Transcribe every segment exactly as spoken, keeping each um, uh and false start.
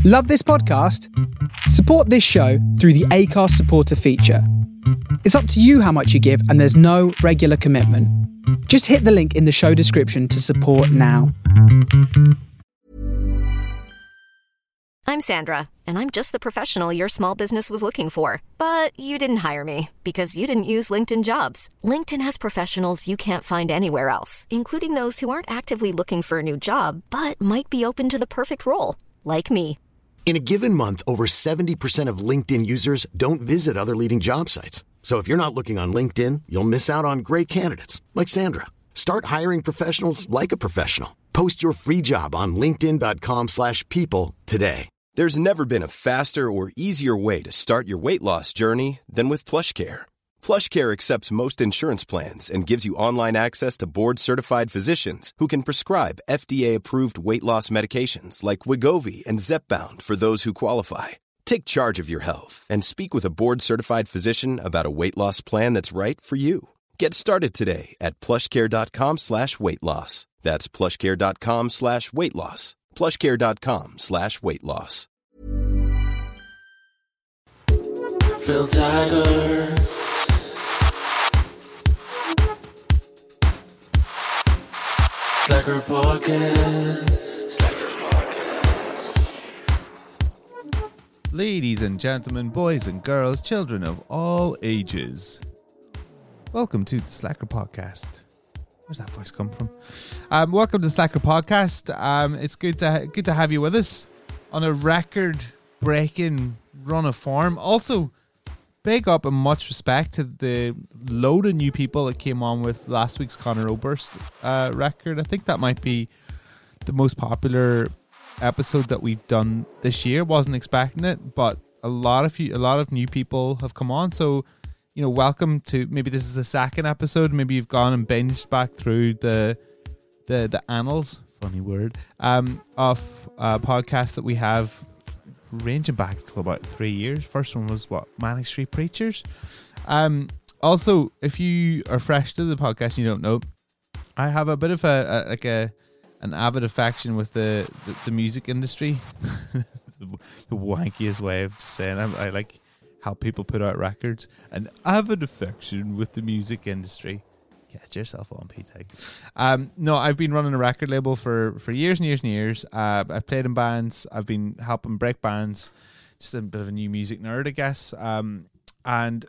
Love this podcast? Support this show through the Acast supporter feature. It's up to you how much you give, and there's no regular commitment. Just hit the link in the show description to support now. I'm Sandra, and I'm just the professional your small business was looking for. But you didn't hire me because you didn't use LinkedIn Jobs. LinkedIn has professionals you can't find anywhere else, including those who aren't actively looking for a new job, but might be open to the perfect role, like me. In a given month, over seventy percent of LinkedIn users don't visit other leading job sites. So if you're not looking on LinkedIn, you'll miss out on great candidates like Sandra. Start hiring professionals like a professional. Post your free job on linkedin.com slash people today. There's never been a faster or easier way to start your weight loss journey than with PlushCare. PlushCare accepts most insurance plans and gives you online access to board-certified physicians who can prescribe F D A-approved weight loss medications like Wegovy and Zepbound for those who qualify. Take charge of your health and speak with a board-certified physician about a weight loss plan that's right for you. Get started today at plushcare.com slash weight loss. That's plushcare.com slash weight loss. plushcare.com slash weight loss. Phil Tiger. Slacker Podcast. Slacker Podcast. Ladies and gentlemen, boys and girls, children of all ages, welcome to the Slacker Podcast. Where's that voice come from? Um, welcome to the Slacker Podcast. Um, it's good to ha- good to have you with us on a record-breaking run of form. Also, big up and much respect to the load of new people that came on with last week's Conor Oberst uh, record. I think that might be the most popular episode that we've done this year. Wasn't expecting it, but a lot of you, a lot of new people have come on. So, you know, welcome to, maybe this is the second episode. Maybe you've gone and binged back through the the the annals, funny word, um, of uh, podcasts that we have ranging back to about three years. First one was what, Manic Street Preachers. Um, also, if you are fresh to the podcast and you don't know, I have a bit of a, a like a an avid affection with the the, the music industry. the, the wankiest way of just saying I, I like how people put out records. An avid affection with the music industry. Get yourself on, P-Tag. Um, no, I've been running a record label for, for years and years and years. Uh, I've played in bands. I've been helping break bands. Just a bit of a new music nerd, I guess. Um, and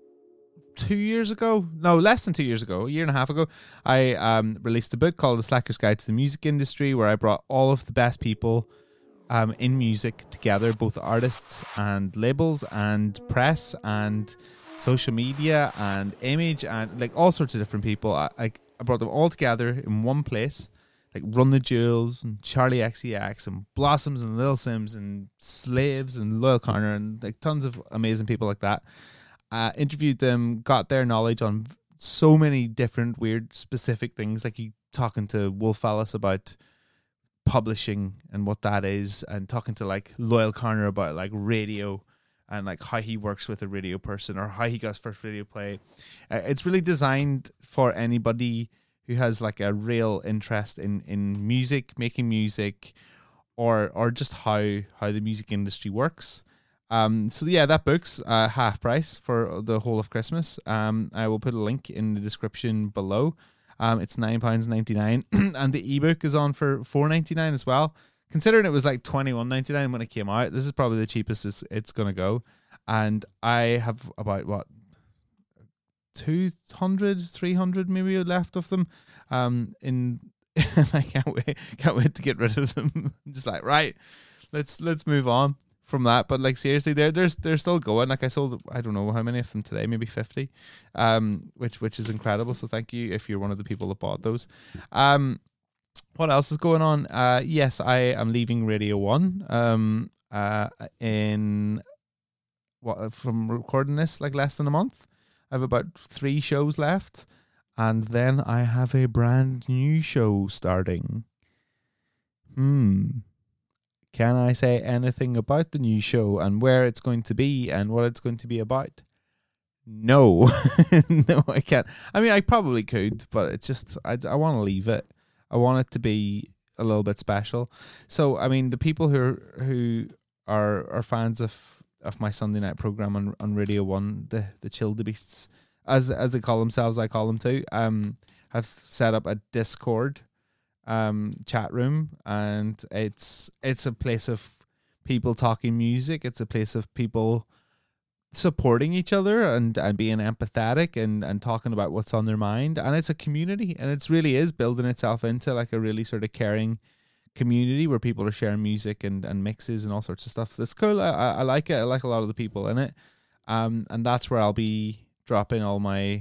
two years ago, no, less than two years ago, a year and a half ago, I um, released a book called The Slacker's Guide to the Music Industry, where I brought all of the best people um, in music together, both artists and labels and press and social media and image and like all sorts of different people. I, I I brought them all together in one place, like Run the Jewels and Charlie X C X and Blossoms and Lil Sims and Slaves and Loyal Corner and like tons of amazing people like that. Uh, interviewed them, got their knowledge on so many different weird specific things, like you talking to Wolf Alice about publishing and what that is, and talking to like Loyal Corner about like radio and like how he works with a radio person or how he got his first radio play. Uh, it's really designed for anybody who has like a real interest in, in music, making music, or or just how how the music industry works. Um, so yeah, that book's uh, half price for the whole of Christmas. Um, I will put a link in the description below. Um, it's nine pounds ninety-nine and the ebook is on for four ninety-nine as well. Considering it was like twenty-one ninety-nine when it came out, this is probably the cheapest it's, it's going to go. And I have about, what, two hundred, three hundred maybe left of them. Um, in I can't wait, can't wait to get rid of them. Just like, right, let's let's move on from that. But like seriously, they're they're they're still going. Like I sold, I don't know how many of them today, maybe fifty, um, which which is incredible. So thank you if you're one of the people that bought those. Um. What else is going on? Uh, yes, I am leaving Radio One. Um, uh, in what from recording this, like less than a month. I have about three shows left, and then I have a brand new show starting. Hmm. Can I say anything about the new show and where it's going to be and what it's going to be about? No, no, I can't. I mean, I probably could, but it's just I I want to leave it. I want it to be a little bit special. So, I mean, the people who are, who are are fans of, of my Sunday night program on, on Radio One, the the Childebeasts, as as they call themselves, I call them too. Um, have set up a Discord, um, chat room, and it's it's a place of people talking music. It's a place of people supporting each other and, and being empathetic and, and talking about what's on their mind. And it's a community, and it really is building itself into like a really sort of caring community where people are sharing music and, and mixes and all sorts of stuff. So it's cool. I, I like it. I like a lot of the people in it. Um, and that's where I'll be dropping all my,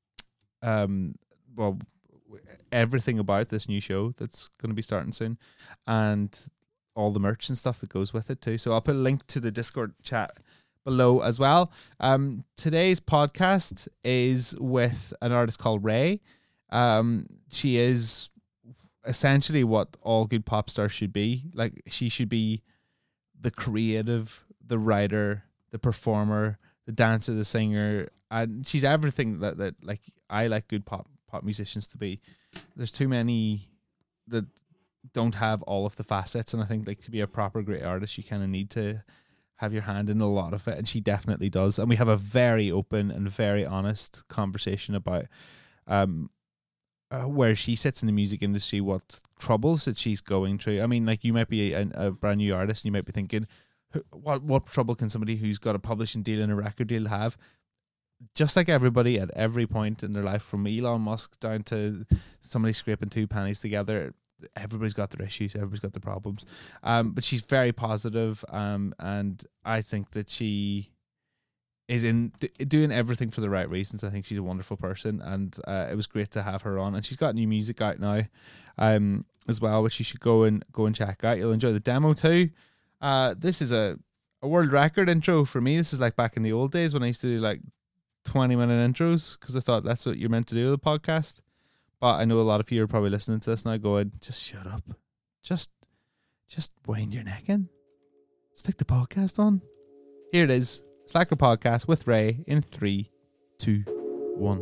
um, well, everything about this new show that's going to be starting soon, and all the merch and stuff that goes with it too. So I'll put a link to the Discord chat below as well. Um, today's podcast is with an artist called Ray. Um, she is essentially what all good pop stars should be. Like, she should be the creative, the writer, the performer, the dancer, the singer, and she's everything that, that like I like good pop pop musicians to be. There's too many that don't have all of the facets, and I think like to be a proper great artist, you kind of need to have your hand in a lot of it, and she definitely does. And we have a very open and very honest conversation about um uh, where she sits in the music industry, what troubles that she's going through. I mean, like, you might be a, a brand new artist and you might be thinking, what what trouble can somebody who's got a publishing deal and a record deal have? Just like everybody at every point in their life, from Elon Musk down to somebody scraping two pennies together, everybody's got their issues, everybody's got their problems. Um, but she's very positive, um, and I think that she is in d- doing everything for the right reasons. I think she's a wonderful person, and uh, it was great to have her on. And she's got new music out now, um, as well, which you should go and go and check out. You'll enjoy the demo too. Uh, this is a, a world record intro for me. This is like back in the old days when I used to do like twenty minute intros, because I thought that's what you're meant to do with a podcast. But I know a lot of you are probably listening to this now going, just shut up. Just just wind your neck in. Stick the podcast on. Here it is. Slacker Podcast with Ray in three, two, one.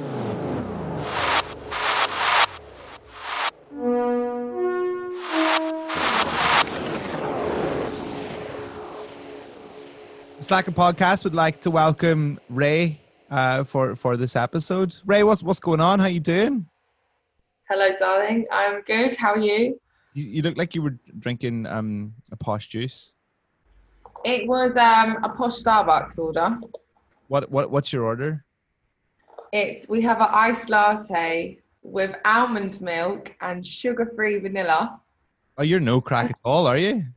Slacker Podcast would like to welcome Ray uh, for, for this episode. Ray, what's what's going on? How you doing? Hello, darling. I'm good. How are you? You, you look like you were drinking um, a posh juice. It was um, a posh Starbucks order. What what what's your order? It's we have an iced latte with almond milk and sugar-free vanilla. Oh, you're no crack at all, are you?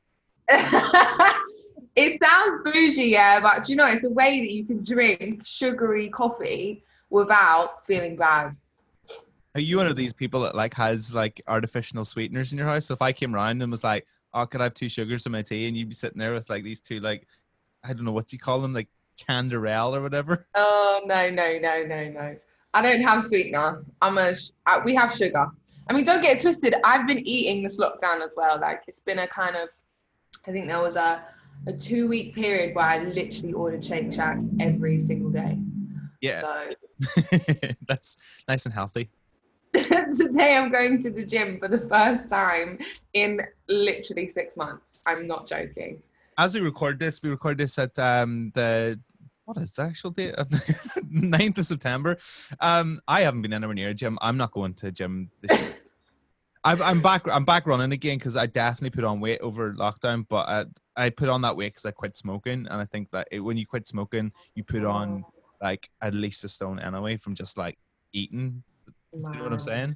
It sounds bougie, yeah, but do you know, it's a way that you can drink sugary coffee without feeling bad. Are you one of these people that like has like artificial sweeteners in your house? So if I came around and was like, oh, could I have two sugars in my tea? And you'd be sitting there with like these two, like, I don't know what you call them, like Canderel or whatever. Oh, no, no, no, no, no. I don't have sweetener. I'm a, sh- I, we have sugar. I mean, don't get it twisted. I've been eating this lockdown as well. Like, it's been a kind of, I think there was a, a two week period where I literally ordered Shake Shack every single day. Yeah. So that's nice and healthy. Today I'm going to the gym for the first time in literally six months. I'm not joking. As we record this, we record this at um, the, what is the actual date? ninth of September. Um, I haven't been anywhere near a gym. I'm not going to a gym this year. I'm, I'm back. I'm back running again because I definitely put on weight over lockdown. But I, I put on that weight because I quit smoking, and I think that it, when you quit smoking, you put on like at least a stone anyway from just like eating. Wow. You know what I'm saying?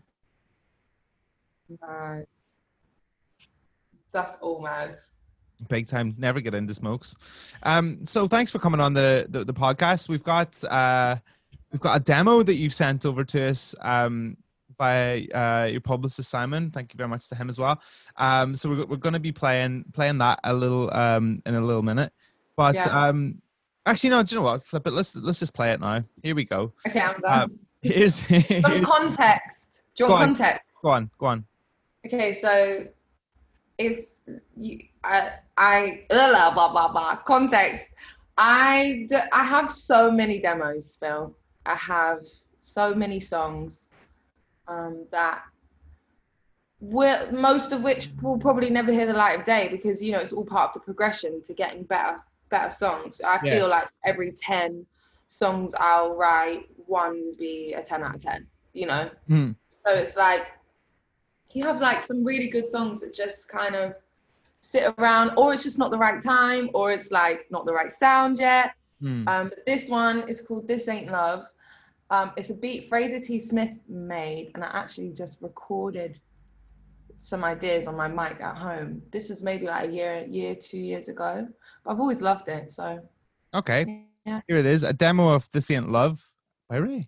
Mad. That's all mad. Big time. Never get into smokes. Um. So thanks for coming on the the, the podcast. We've got uh, we've got a demo that you've sent over to us. Um. By uh, your publicist Simon, thank you very much to him as well. Um, so we're we're going to be playing playing that a little um in a little minute, but yeah. um actually no, do you know what? Flip it. Let's let's just play it now. Here we go. Okay, I'm done. Um, here's, here's some context. Do you want on, context? Go on, go on. Okay, so it's you. I I blah blah blah blah. Context. I d- I have so many demos, Phil. I have so many songs. Um, that will most of which will probably never hear the light of day because, you know, it's all part of the progression to getting better, better songs. I Yeah. feel like every ten songs I'll write, one will be a ten out of ten, you know? Hmm. So it's like, you have like some really good songs that just kind of sit around, or it's just not the right time, or it's like not the right sound yet. Hmm. Um, but this one is called This Ain't Love. Um, it's a beat Fraser T. Smith made, and I actually just recorded some ideas on my mic at home. This is maybe like a year, year, two years ago. But I've always loved it, so. Okay. Yeah. Here it is. A demo of This Ain't Love by Ray.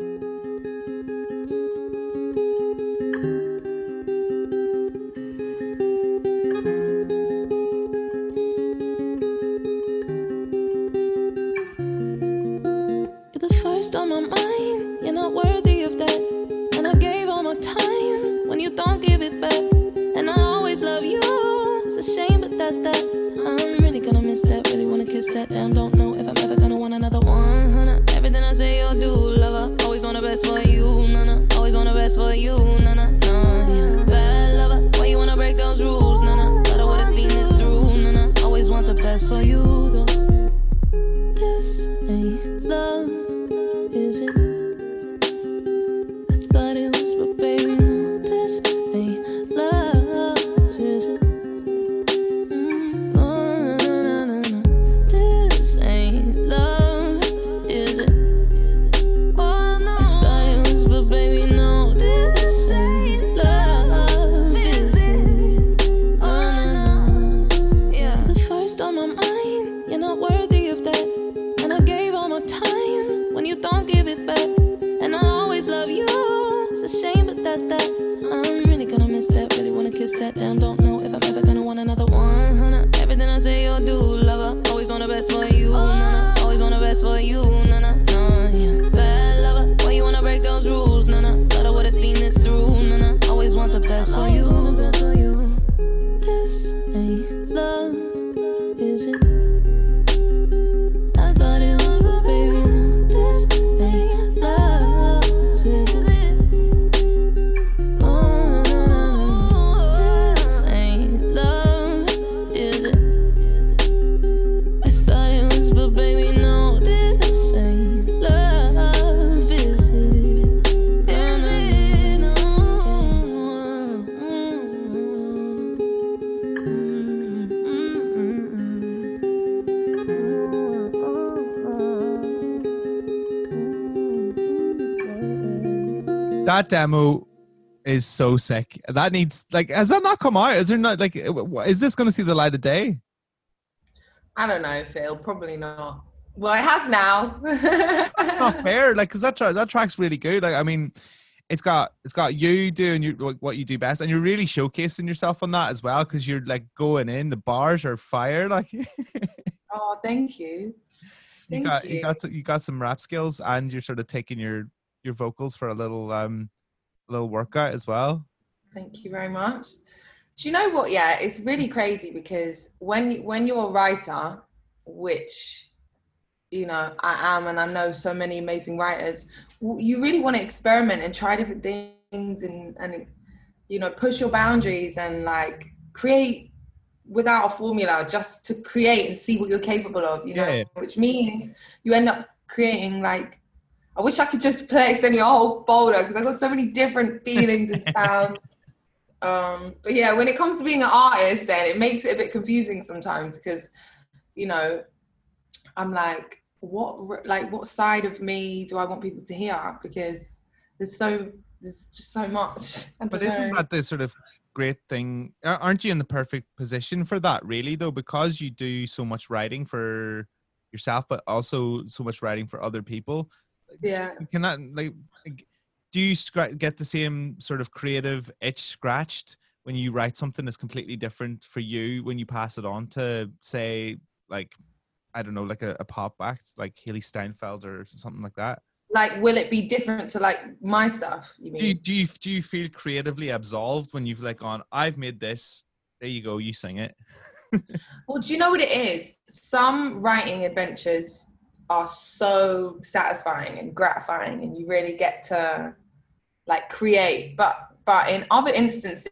You're the first on my mind. You're not worthy of that. And I gave all my time when you don't give it back. And I always love you. It's a shame, but that's that. I'm really gonna miss that. Really wanna kiss that. Damn, don't know if I'm ever gonna want another one. Nah, nah. Everything I say or do, lover. Always want the best for you. Nah, nah. Always want the best for you. Nah, nah, nah. Yeah. Bad lover. Why you wanna break those rules? Nah, nah. Thought I would've seen this through. Nah, nah. Always want the best for you, though. This ain't love, is it? I thought it was, but baby, no. This ain't love, is it? Mm, no, no, no, no, no. This ain't love, is it? Oh no, I thought it was, but baby, no. This ain't love, is it? Oh no, no. Yeah. The first on my mind, you're not worthy of that. And I gave all my time when you don't give it back. And I always love you. It's a shame, but that's that. I'm really gonna miss that. Really wanna kiss that. Damn, don't know if I'm ever gonna want another one. Nah, nah. Everything I say or do, lover. Always want the best for you. Nah, nah. Always want the best for you. Nah, nah, nah. Yeah. Bad lover. Why you wanna break those rules? Nah, nah. Thought I would've seen this through. Nah, nah. Always want the best for you. This ain't love, is it? I thought it was, but baby, no. This ain't love, is it? Oh, no, no, no. This ain't love, is it? I thought it was, but baby, no. This ain't love, is it? Is it? No. That demo is so sick. That needs, like, has that not come out? Is there not, like, is this going to see the light of day? I don't know, Phil. Probably not. Well, it has now. That's not fair. Like, because that, tra- that track's really good. Like, I mean, it's got it's got you doing your, what you do best, and you're really showcasing yourself on that as well, because you're, like, going in. The bars are fire. Like, Oh, thank you. you Thank got you. you got you got some rap skills, and you're sort of taking your your vocals for a little um little workout as well. Thank you very much. Do you know what? Yeah, it's really crazy because when when you're a writer, which, you know, I am, and I know so many amazing writers, w- you really want to experiment and try different things and, and, you know, push your boundaries and, like, create without a formula, just to create and see what you're capable of, you know, Yeah. which means you end up creating, like, I wish I could just play extend your whole folder because I've got so many different feelings and sounds. Um, but yeah, when it comes to being an artist, then it makes it a bit confusing sometimes because, you know, I'm like, what, like, what side of me do I want people to hear? Because there's so, there's just so much. I But don't isn't know. that the sort of great thing? Ar- Aren't you in the perfect position for that, really, though? Because you do so much writing for yourself, but also so much writing for other people. Yeah. You cannot, like, like, do you scra- get the same sort of creative itch scratched when you write something that's completely different for you when you pass it on to, say, like, I don't know, like a, a pop act like Haley Steinfeld or something like that? Like, will it be different to, like, my stuff, you mean? Do you, do you do you feel creatively absolved when you've, like, gone, I've made this, there you go, you sing it? Well, do you know what it is? Some writing adventures are so satisfying and gratifying, and you really get to, like, create. But but in other instances,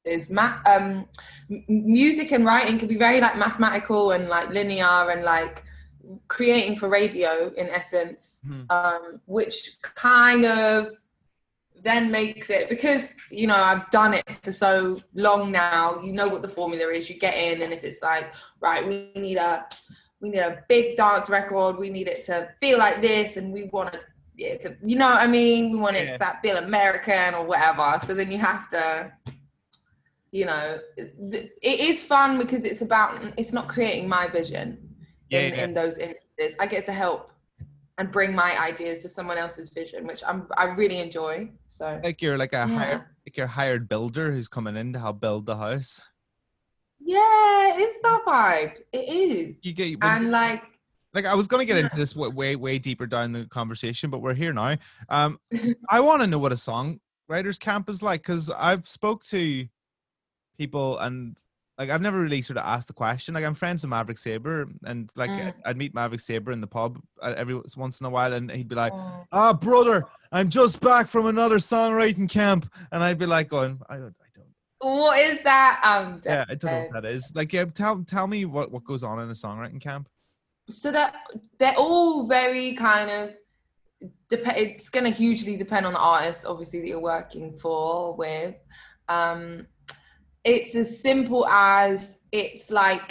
Ma- um, m- music and writing can be very like mathematical and like linear and like creating for radio in essence, mm-hmm. um, which kind of then makes it, because, you know, I've done it for so long now, you know what the formula is, you get in, and if it's like, right, we need a, we need a big dance record, we need it to feel like this, and we want it to, you know what I mean? We want it yeah. to feel American or whatever. So then you have to, you know, it is fun because it's about, it's not creating my vision yeah, in, yeah. in those instances. I get to help and bring my ideas to someone else's vision, which I'm I really enjoy. So like you're like a yeah. hired like you're a hired builder who's coming in to help build the house. Yeah, it's that vibe. It is. You get and like like I was gonna get into this way way deeper down the conversation, but we're here now. Um, I want to know what a songwriters camp is like, because I've spoke to people and. Like, I've never really sort of asked the question. Like, I'm friends with Maverick Sabre, and, like, mm. I'd meet Maverick Sabre in the pub every once in a while, and he'd be like, ah, oh. oh, brother, I'm just back from another songwriting camp. And I'd be like going, I don't, I don't. What is that? Um, yeah, I don't know what that is. Like, yeah, tell tell me what, what goes on in a songwriting camp. So that they're all very kind of, dep- it's going to hugely depend on the artist, obviously, that you're working for, with. Um, It's as simple as it's like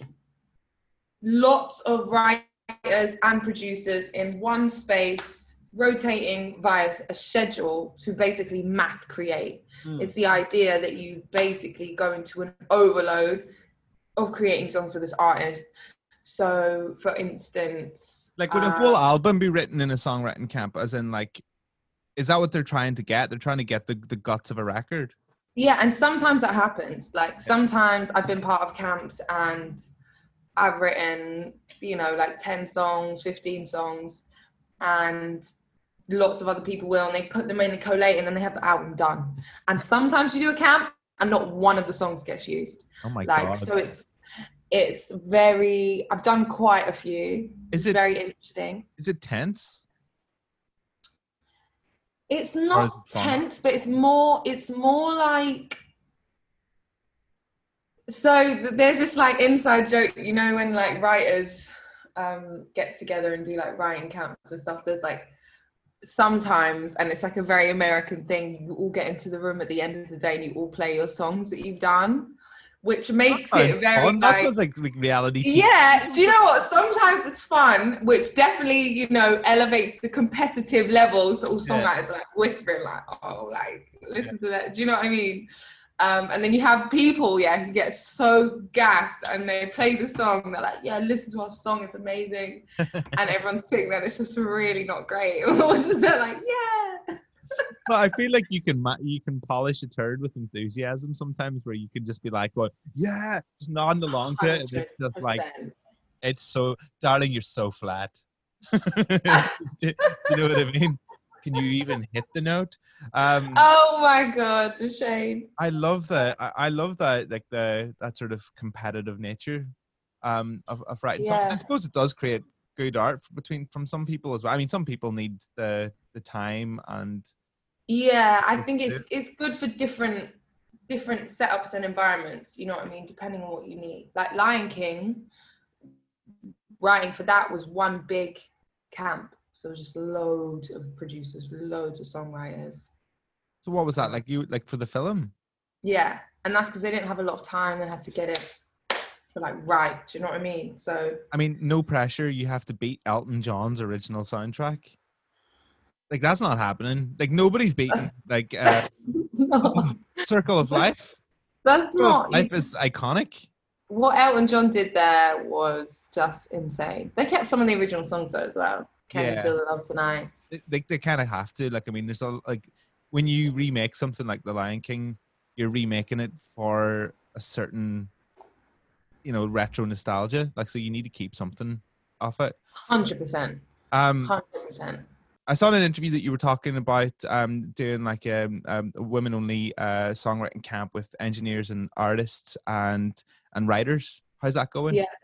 lots of writers and producers in one space rotating via a schedule to basically mass create. Mm. It's the idea that you basically go into an overload of creating songs for this artist. So, for instance... Like, would uh, a whole album be written in a songwriting camp? As in, like, is that what they're trying to get? They're trying to get the, the guts of a record? Yeah, and sometimes that happens. Like, sometimes I've been part of camps and I've written, you know, like ten songs, fifteen songs, and lots of other people will, and they put them in and collate, and then they have the album done. And sometimes you do a camp and not one of the songs gets used. Oh my like, God. So it's it's very, I've done quite a few. Is it it's very interesting. Is it tense? It's not tense, but it's more, it's more like, so there's this like inside joke, you know, when like writers um, get together and do like writing camps and stuff, there's like sometimes, and it's like a very American thing, you all get into the room at the end of the day and you all play your songs that you've done, which makes oh, it very fun. like, that was like, like reality T V. Yeah, do you know what? Sometimes it's fun, which definitely, you know, elevates the competitive levels. So all songwriters yeah. are like whispering, like, oh, like listen yeah. to that. Do you know what I mean? Um, and then you have people, yeah, who get so gassed and they play the song. They're like, yeah, listen to our song, it's amazing. And everyone's singing that it's just really not great. It's just they're like, yeah. But I feel like you can you can polish a turd with enthusiasm sometimes, where you can just be like, "Going, yeah," just nodding along to it. And it's just like, it's so, darling, you're so flat. do, do you know what I mean? Can you even hit the note? Um, oh my God, the shame. I love that. I, I love that, like the that sort of competitive nature um, of, of writing. Yeah. I suppose it does create good art between from some people as well. I mean, some people need the the time and. Yeah, I think it's it's good for different different setups and environments, you know what I mean, depending on what you need. Like Lion King, writing for that was one big camp. So it was just loads of producers, loads of songwriters. So what was that, like you like for the film? Yeah, and that's because they didn't have a lot of time, they had to get it like right, do you know what I mean? So I mean, no pressure, you have to beat Elton John's original soundtrack. Like, that's not happening. Like, nobody's beaten, like, uh, Circle of Life. That's Circle not... of Life is iconic. What Elton John did there was just insane. They kept some of the original songs, though, as well. Can yeah. You Feel the Love Tonight? They, they, they kind of have to. Like, I mean, there's a, like, when you remake something like The Lion King, you're remaking it for a certain, you know, retro nostalgia. Like, so you need to keep something off it. one hundred percent. Um, one hundred percent. I saw in an interview that you were talking about um, doing like a, um, a women-only uh, songwriting camp with engineers and artists and and writers. How's that going? Yeah,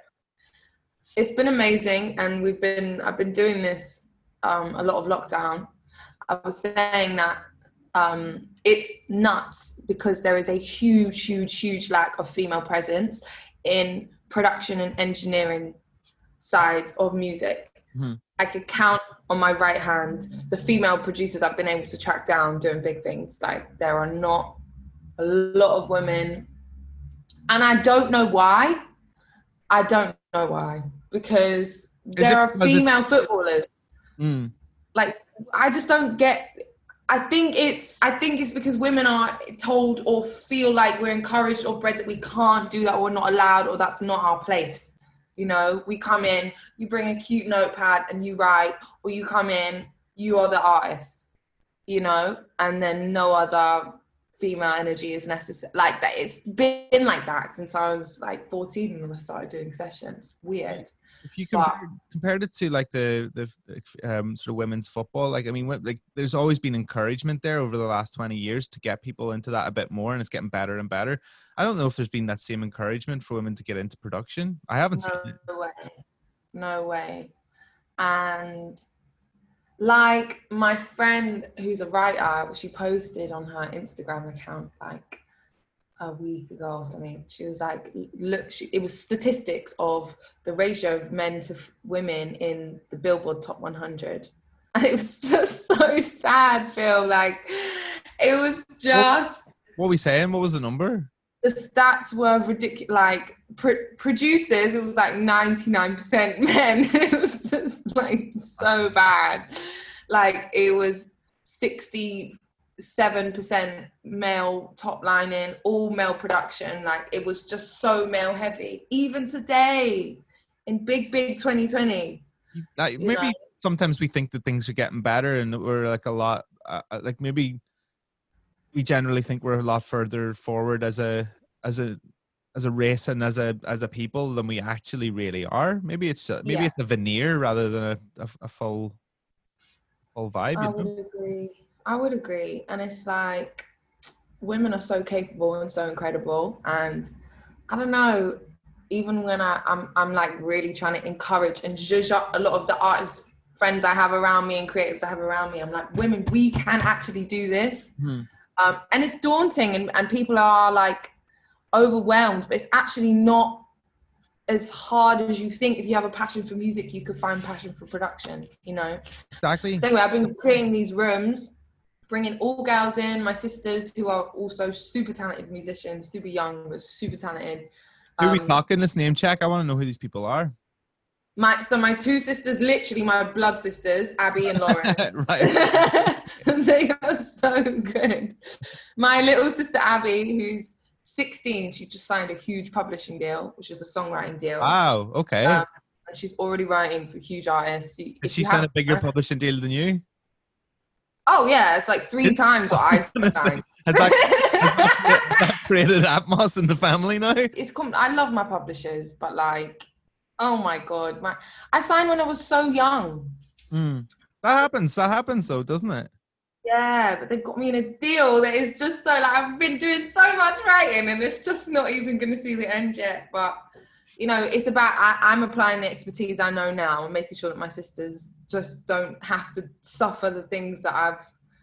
it's been amazing, and we've been I've been doing this um, a lot of lockdown. I was saying that Um, it's nuts because there is a huge, huge, huge lack of female presence in production and engineering sides of music. Mm-hmm. I could count on my right hand the female producers I've been able to track down doing big things. Like, there are not a lot of women, and I don't know why. I don't know why, because there are female footballers. Mm. Like, I just don't get. I think it's. I think it's because women are told or feel like we're encouraged or bred that we can't do that, or we're not allowed, or that's not our place. You know, we come in, you bring a cute notepad and you write, or you come in, you are the artist. You know, and then no other female energy is necessary. Like that, it's been like that since I was like fourteen when I started doing sessions. Weird. If you compare, compared it to like the the um, sort of women's football, like I mean, like there's always been encouragement there over the last twenty years to get people into that a bit more, and it's getting better and better. I don't know if there's been that same encouragement for women to get into production. I haven't no seen it. No way, no way. And like my friend who's a writer, she posted on her Instagram account like a week ago or something. She was like, look, she, it was statistics of the ratio of men to f- women in the Billboard Top one hundred. And it was just so sad, Phil. Like, it was just... What, what were we saying? What was the number? The stats were ridiculous. Like, pr- producers, it was like ninety-nine percent men. It was just like so bad. Like, it was sixty-seven percent male top lining, all male production. Like, it was just so male heavy. Even today, in big, big twenty twenty. Like, maybe know? Sometimes we think that things are getting better and we're like a lot, uh, like maybe we generally think we're a lot further forward as a, as a, as a race and as a, as a people than we actually really are. Maybe it's just, maybe yes. it's a veneer rather than a, a, a full, full vibe. I you would know? agree. I would agree. And it's like, women are so capable and so incredible. And I don't know, even when I, I'm, I'm like really trying to encourage and zhuzh up a lot of the artists, friends I have around me and creatives I have around me, I'm like, women, we can actually do this. Mm-hmm. Um, and it's daunting and, and people are like overwhelmed, but it's actually not as hard as you think. If you have a passion for music, you could find passion for production, you know? Exactly. So anyway, I've been creating these rooms, bringing all girls in, my sisters who are also super talented musicians, super young, but super talented. Who are we Um, talking? Let's name check. I want to know who these people are. My, so my two sisters, literally my blood sisters, Abby and Lauren. Right. They are so good. My little sister Abby, who's sixteen, she just signed a huge publishing deal, which is a songwriting deal. Wow. Okay. Um, and she's already writing for huge artists. You, Did she sign a bigger uh, publishing deal than you? Oh yeah, it's like three times what I signed. Has that, has that created Atmos in the family now? It's com- I love my publishers, but like, oh my god, my I signed when I was so young. Mm. That happens. That happens, though, doesn't it? Yeah, but they've got me in a deal that is just so like I've been doing so much writing, and it's just not even going to see the end yet. But you know, it's about I, I'm applying the expertise I know now and making sure that my sisters just don't have to suffer the things that I've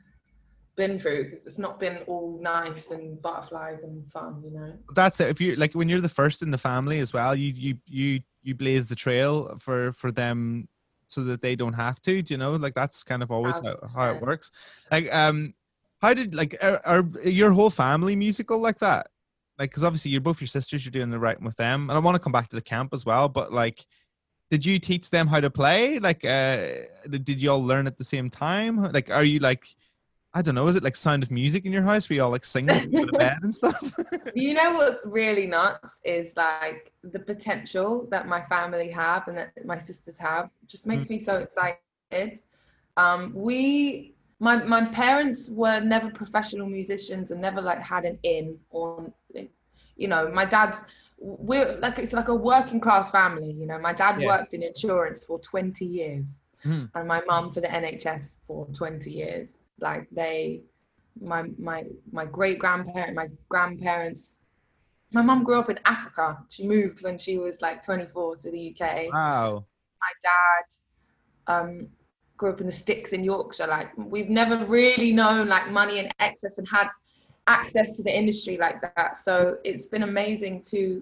been through, because it's not been all nice and butterflies and fun, you know. That's it. If you like, when you're the first in the family as well, you you you you blaze the trail for for them so that they don't have to. Do you know? Like that's kind of always how, how it works. Like, um, how did like are, are your whole family musical like that? Like, because obviously you're both your sisters, you're doing the writing with them, and I want to come back to the camp as well. But like, did you teach them how to play? Like, uh, did you all learn at the same time? Like, are you like, I don't know, is it like Sound of Music in your house where you all like sing to go to bed and stuff? You know what's really nuts is like the potential that my family have and that my sisters have just makes mm. me so excited. Um, we, my my parents were never professional musicians and never like had an in on, you know, my dad's, we're like, it's like a working class family, you know, my dad yeah. worked in insurance for twenty years mm. and my mum for the N H S for twenty years. Like they, my my my great grandparent, my grandparents, my mum grew up in Africa. She moved when she was like twenty-four to the U K. Wow. My dad, um, grew up in the sticks in Yorkshire. Like we've never really known like money and excess and had access to the industry like that. So it's been amazing to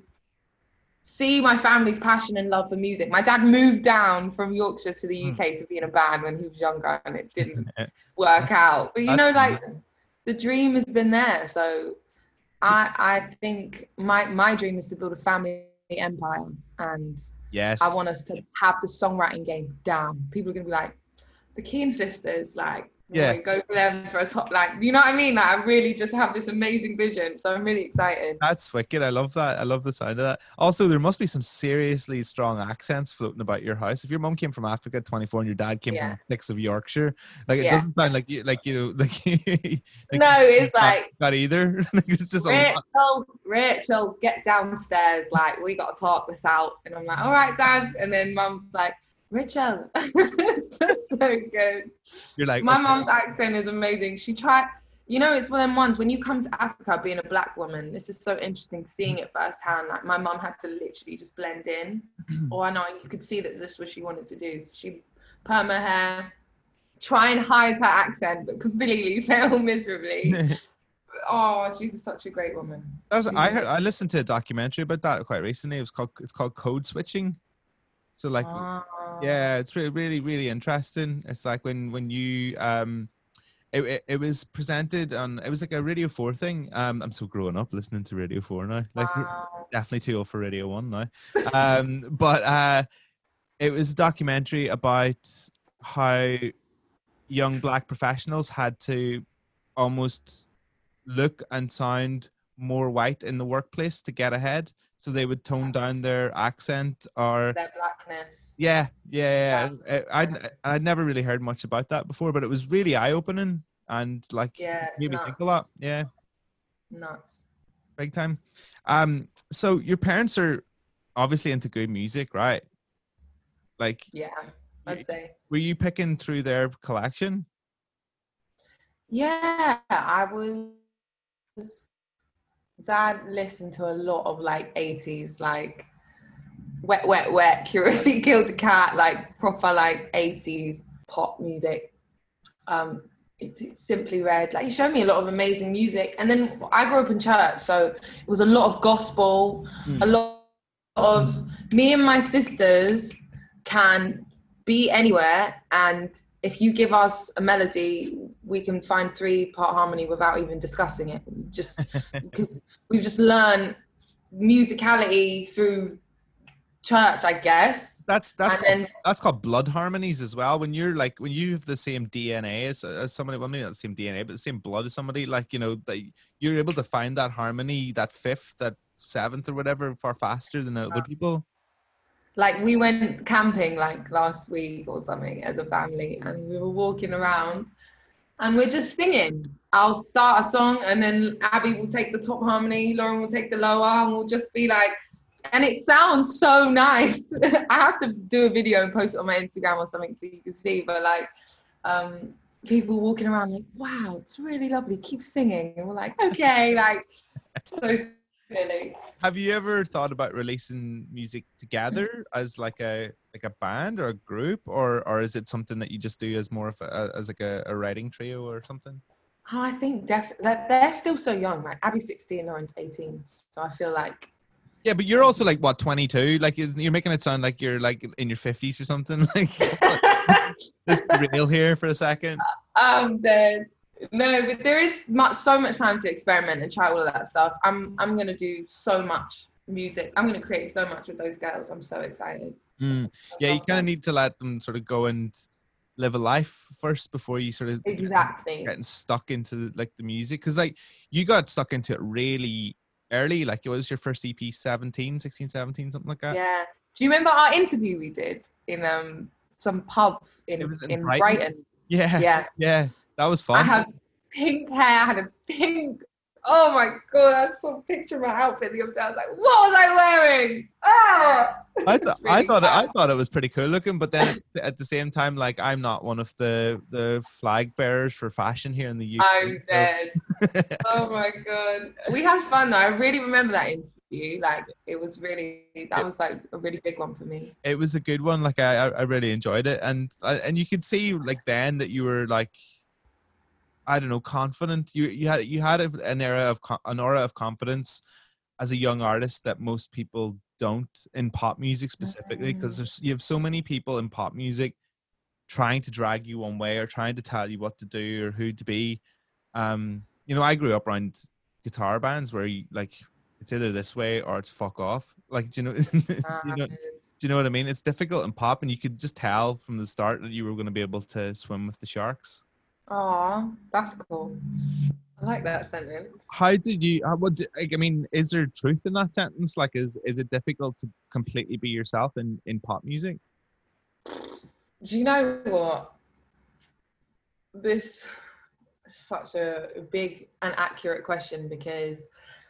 see my family's passion and love for music. My dad moved down from Yorkshire to the U K to be in a band when he was younger, and it didn't work out. But you know, like the dream has been there. So I I think my my dream is to build a family empire, and yes, I want us to have the songwriting game down. People are gonna be like, the Keane sisters, like, yeah, boy, go for them for a top, like, you know what I mean? Like, I really just have this amazing vision, so I'm really excited. That's wicked. I love that. I love the sound of that. Also, there must be some seriously strong accents floating about your house. If your mum came from Africa at twenty-four and your dad came Yeah. from the sticks of Yorkshire, like it Yeah. doesn't sound like you, like you, like, like No, it's like, not either. Like, it's just a lot. Rachel, Rachel, get downstairs, like, we got to talk this out. And I'm like, all right, Dad. And then Mum's like, Rachel. It's just so good. You're like, my okay. mum's accent is amazing. She tried, you know, it's one of them ones when you come to Africa being a black woman, this is so interesting seeing it firsthand. Like my mum had to literally just blend in. Or I know you could see that this is what she wanted to do. So she perm her hair, try and hide her accent, but completely fail miserably. Oh, she's such a great woman. That was, I heard, I listened to a documentary about that quite recently. It was called it's called Code Switching. So like, Oh. yeah, it's really, really, really interesting. It's like when when you um, it, it it was presented on. It was like a Radio Four thing. Um, I'm so growing up listening to Radio Four now. Like Wow. definitely too old for Radio One now. Um, but uh, it was a documentary about how young black professionals had to almost look and sound more white in the workplace to get ahead. So they would tone down their accent or Their blackness. yeah, yeah, yeah. I, I'd, I'd never really heard much about that before, but it was really eye-opening and like Yeah, it's made me nuts. think a lot. Yeah, Nuts. big time. Um, so your parents are obviously into good music, right? Like, Yeah, I'd say. were you picking through their collection? Yeah, I was. Dad listened to a lot of like eighties, like Wet, Wet, Wet, Curiosity Killed the Cat, like proper like eighties pop music. Um, it's, it's Simply Red. Like he showed me a lot of amazing music, and then I grew up in church, so it was a lot of gospel, Mm. a lot of me and my sisters can be anywhere, and if you give us a melody, we can find three-part harmony without even discussing it. Just because we've just learned musicality through church, I guess. That's that's And called, then- that's called blood harmonies as well. When you're like when you have the same D N A as, as somebody, well, maybe not the same D N A, but the same blood as somebody, like you know, that you're able to find that harmony, that fifth, that seventh, or whatever, far faster than other people. Like we went camping like last week or something as a family, and we were walking around and we're just singing. I'll start a song and then Abby will take the top harmony, Lauren will take the lower, and we'll just be like, and it sounds so nice. I have to do a video and post it on my Instagram or something so you can see, but like um, people walking around like, wow, it's really lovely, keep singing. And we're like, okay, like so silly. Have you ever thought about releasing music together as like a like a band or a group, or or is it something that you just do as more of a, as like a, a writing trio or something? Oh, I think definitely they're, they're still so young. Like Abby's sixteen, Lauren's eighteen, so I feel like Yeah, but you're also like what, twenty-two? Like you're making it sound like you're like in your fifties or something. Like let's be real here for a second. I'm dead. No, but there is much, so much time to experiment and try all of that stuff. I'm, I'm gonna do so much music. I'm gonna create so much with those girls. I'm so excited. Mm. Yeah, you kind of need to let them sort of go and live a life first before you sort of Exactly. getting stuck into like the music, because like you got stuck into it really early. Like it was your first E P seventeen, sixteen, seventeen, something like that. Yeah. Do you remember our interview we did in um some pub in It was in in Brighton. Brighton? Yeah, Yeah. yeah, that was fun. I had pink hair. I had a pink Oh my god, I saw a picture of my outfit the other day. I was like, what was I wearing? Oh, I, th- really I thought it, I bad. thought it was pretty cool looking, but then at, at the same time, like I'm not one of the the flag bearers for fashion here in the U K. I'm dead. Oh my god, we had fun though. I really remember that interview. Like it was really that was like a really big one for me. It was a good one. Like I I really enjoyed it, and and you could see like then that you were like, I don't know, confident. You you had you had an era of an aura of confidence as a young artist that most people don't in pop music specifically, because there's you have so many people in pop music trying to drag you one way or trying to tell you what to do or who to be. Um, you know, I grew up around guitar bands where you like it's either this way or it's fuck off. Like, do you know, you know, do you know what I mean? It's difficult in pop, and you could just tell from the start that you were going to be able to swim with the sharks. Aw, that's cool. I like that sentence. How did you? How, what? Did, like, I mean, is there truth in that sentence? Like, is is it difficult to completely be yourself in in pop music? Do you know what? This is such a big and accurate question, because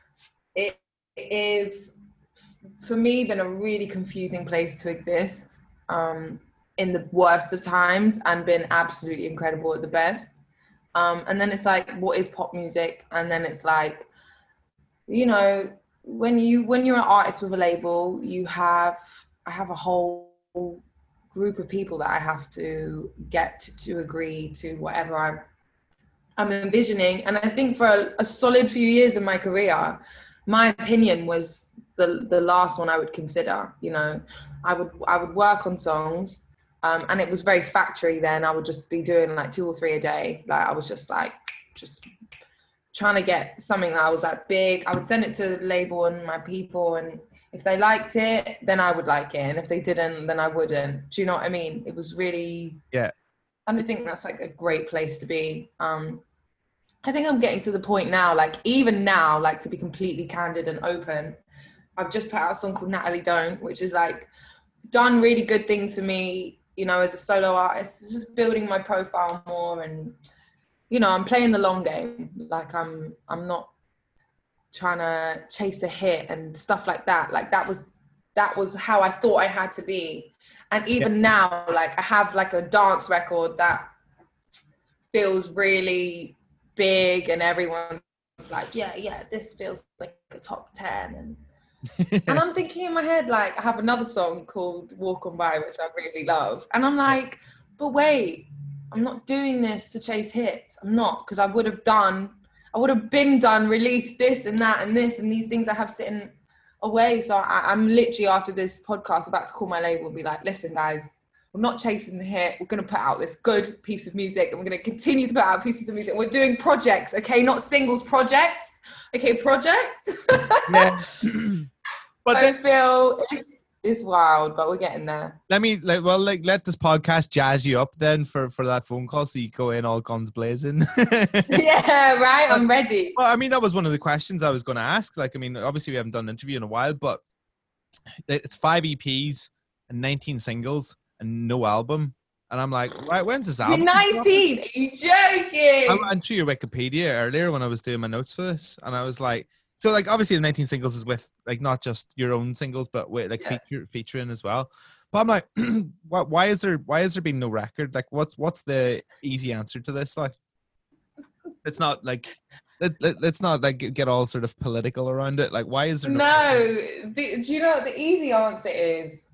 it is, for me, been a really confusing place to exist um, in the worst of times and been absolutely incredible at the best. Um, and then it's like, what is pop music? And then it's like, you know, when you when you're an artist with a label, you have I have a whole group of people that I have to get to, to agree to whatever I'm I'm envisioning. And I think for a, a solid few years in my career, my opinion was the the last one I would consider. You know, I would I would work on songs. Um, and it was very factory then. I would just be doing like two or three a day. Like I was just like, just trying to get something that I was like big. I would send it to the label and my people. And if they liked it, then I would like it. And if they didn't, then I wouldn't. Do you know what I mean? It was really, yeah. And I think that's like a great place to be. Um, I think I'm getting to the point now, like even now, like to be completely candid and open. I've just put out a song called Natalie Don't, which is like done really good things for me. You know, as a solo artist, it's just building my profile more, and you know, I'm playing the long game. Like I'm, I'm not trying to chase a hit and stuff like that. Like that was, that was how I thought I had to be. And even yeah. now, like I have like a dance record that feels really big, and everyone's like, yeah, yeah, this feels like a top ten, and. And I'm thinking in my head, like, I have another song called Walk On By, which I really love. And I'm like, but wait, I'm not doing this to chase hits. I'm not, because I would have done, I would have been done, released this and that and this and these things I have sitting away. So I, I'm literally, after this podcast, about to call my label and be like, listen, guys, we're not chasing the hit. We're going to put out this good piece of music, and we're going to continue to put out pieces of music. We're doing projects, okay? Not singles, projects. Okay, projects. Yeah. But I then, feel it's, it's wild, but we're getting there. Let me, like, well, like, let this podcast jazz you up then for, for that phone call, so you go in all guns blazing. Yeah, right. I'm ready. Well, I mean, that was one of the questions I was going to ask. Like, I mean, obviously we haven't done an interview in a while, but it's five E Ps and nineteen singles and no album. And I'm like, right, when's this album? You're nineteen. Are you joking? I went through your Wikipedia earlier when I was doing my notes for this, and I was like, so like obviously the nineteen singles is with like not just your own singles, but with like yeah. feature, featuring as well. But I'm like, what? Why is there? Why has there been no record? Like, what's what's the easy answer to this? Like, it's not like let, let, let's not like get all sort of political around it. Like, why is there no? No, the, do you know what the easy answer is?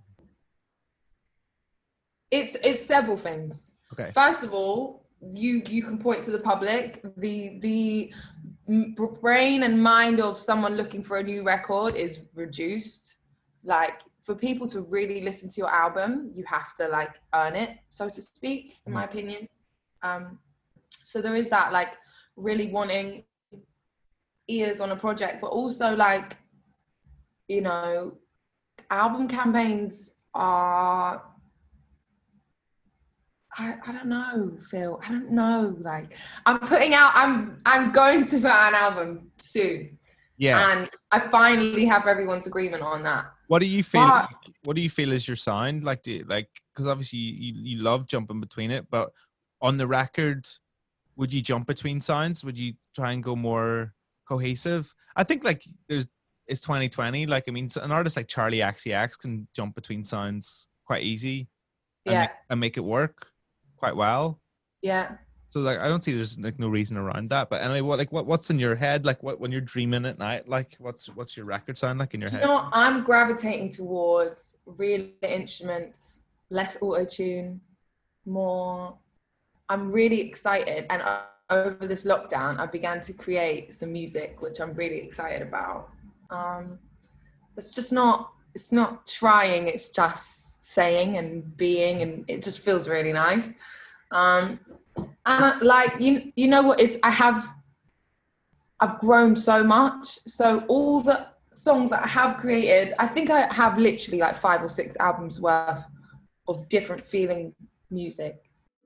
It's it's several things. Okay. First of all, you you can point to the public. The the brain and mind of someone looking for a new record is reduced. Like, for people to really listen to your album, you have to like earn it, so to speak, in my opinion. Um, so there is that, like, really wanting ears on a project, but also like, you know, album campaigns are, I, I don't know, Phil. I don't know. Like, I'm putting out, I'm I'm going to put out an album soon. Yeah. And I finally have everyone's agreement on that. What do you feel? But, what do you feel is your sound? Like, do you, like, because obviously you, you love jumping between it, but on the record, would you jump between sounds? Would you try and go more cohesive. I think like there's it's twenty twenty. Like I mean, an artist like Charlie X C X can jump between sounds quite easy, and, Yeah. make, and make it work quite well. Yeah. So like I don't see there's like no reason around that. But anyway, what like what what's in your head? Like what when you're dreaming at night? Like what's what's your record sound like in your You head? know what? I'm gravitating towards real instruments, less auto-tune, more. I'm really excited, and over this lockdown, I began to create some music, which I'm really excited about. Um, it's just not, it's not trying, it's just saying and being, and it just feels really nice. Um, and like, you, you know what is, I have, I've grown so much. So all the songs that I have created, I think I have literally like five or six albums worth of different feeling music.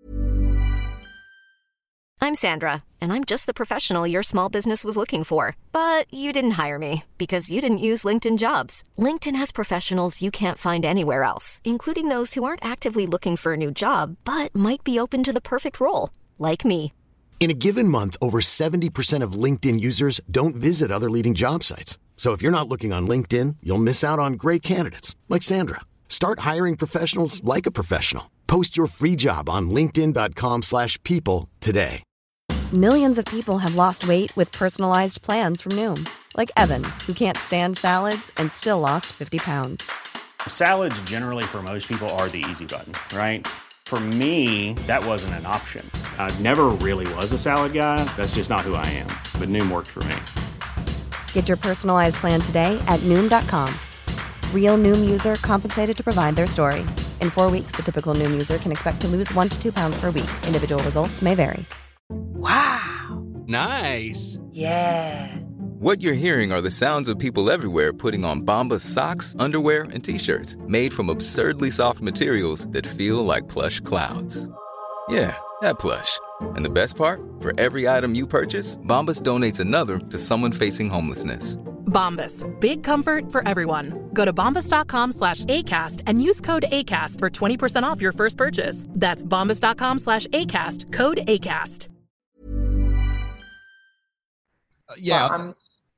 I'm Sandra, and I'm just the professional your small business was looking for. But you didn't hire me because you didn't use LinkedIn Jobs. LinkedIn has professionals you can't find anywhere else, including those who aren't actively looking for a new job, but might be open to the perfect role, like me. In a given month, over seventy percent of LinkedIn users don't visit other leading job sites. So if you're not looking on LinkedIn, you'll miss out on great candidates like Sandra. Start hiring professionals like a professional. Post your free job on linkedin dot com slash people today. Millions of people have lost weight with personalized plans from Noom. Like Evan, who can't stand salads and still lost fifty pounds. Salads generally for most people are the easy button, right? For me, that wasn't an option. I never really was a salad guy. That's just not who I am. But Noom worked for me. Get your personalized plan today at Noom dot com. Real Noom user compensated to provide their story. In four weeks, the typical Noom user can expect to lose one to two pounds per week. Individual results may vary. Wow. Nice. Yeah. What you're hearing are the sounds of people everywhere putting on Bombas socks, underwear, and T-shirts made from absurdly soft materials that feel like plush clouds. Yeah, that plush. And the best part? For every item you purchase, Bombas donates another to someone facing homelessness. Bombas. Big comfort for everyone. Go to bombas dot com slash ACAST and use code ACAST for twenty percent off your first purchase. That's bombas dot com slash ACAST. Code ACAST. Uh, yeah. Um,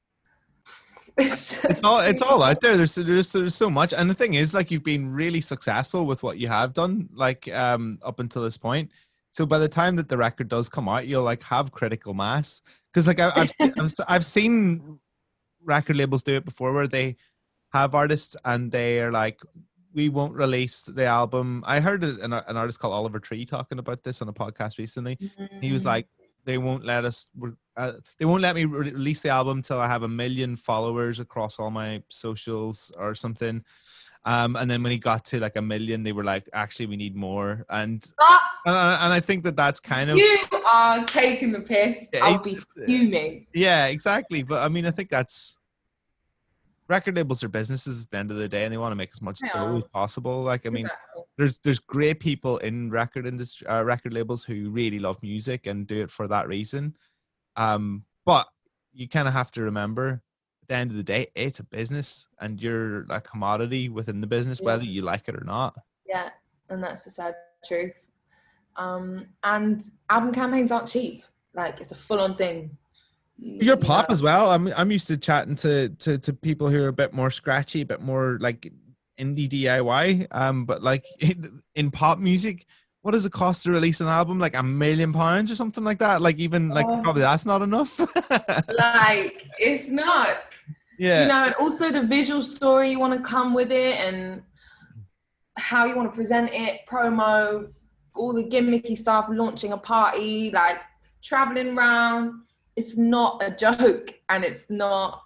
it's, just, it's all it's all out there. There's, there's there's so much, and the thing is, like, you've been really successful with what you have done, like um up until this point. So by the time that the record does come out, you'll like have critical mass. Because like I, I've I've I've seen record labels do it before, where they have artists and they are like, we won't release the album. I heard an, an artist called Oliver Tree talking about this on a podcast recently. Mm-hmm. He was like, they won't let us. Uh, they won't let me re- release the album till I have a million followers across all my socials or something. Um, and then when he got to like a million, they were like, actually, we need more. And ah! and, and I think that that's kind of, you are taking the piss. Yeah, I'll be fuming. Yeah, exactly. But I mean, I think that's, record labels are businesses at the end of the day, and they want to make as much dough as possible. Like, I mean, exactly. there's there's great people in record industry, uh, record labels who really love music and do it for that reason. Um, but you kind of have to remember, at the end of the day, it's a business, and you're a commodity within the business, yeah. whether you like it or not. Yeah, and that's the sad truth. Um, and album campaigns aren't cheap. Like, it's a full-on thing. You're pop as well. I'm I'm used to chatting to, to to people who are a bit more scratchy, a bit more like indie D I Y. Um, but like in, in pop music, what does it cost to release an album? Like a million pounds or something like that. Like even like oh. probably that's not enough. Like it's not. Yeah. You know, and also the visual story you want to come with it, and how you want to present it, promo, all the gimmicky stuff, launching a party, like traveling around. It's not a joke, and it's not,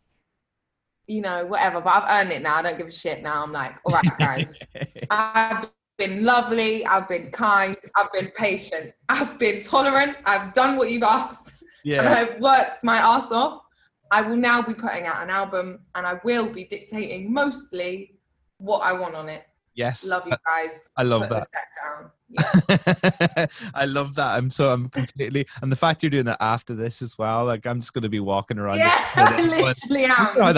you know, whatever. But I've earned it now. I don't give a shit now. I'm like, all right, guys. I've been lovely. I've been kind. I've been patient. I've been tolerant. I've done what you've asked. Yeah. And I've worked my ass off. I will now be putting out an album, and I will be dictating mostly what I want on it. Yes. Love you guys. I love Put that. Down. Yeah. I love that. I'm so I'm completely, and the fact you're doing that after this as well. Like I'm just going to be walking around. Yeah, I literally am. How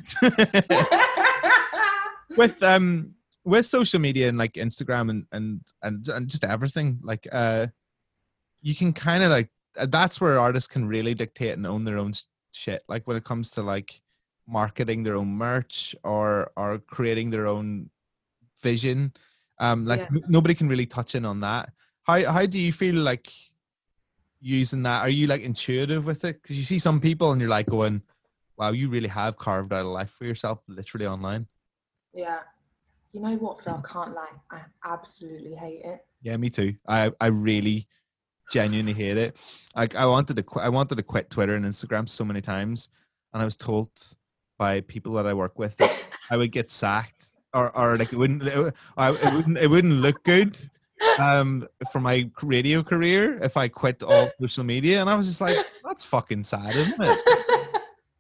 that with um with social media and like Instagram and and and, and just everything, like uh, you can kind of like that's where artists can really dictate and own their own shit. Like when it comes to like marketing their own merch or or creating their own vision. Um, like Yeah. n- nobody can really touch in on that. How how do you feel like using that? Are you like intuitive with it? Because you see some people and you're like going, wow, you really have carved out a life for yourself literally online. Yeah. You know what, Phil? I can't lie. I absolutely hate it. Yeah, me too. I, I really genuinely hate it. Like I wanted to qu- I wanted to quit Twitter and Instagram so many times, and I was told by people that I work with that I would get sacked or, or like it wouldn't it, I, it wouldn't it wouldn't look good um for my radio career if I quit all social media, and I was just like, that's fucking sad, isn't it?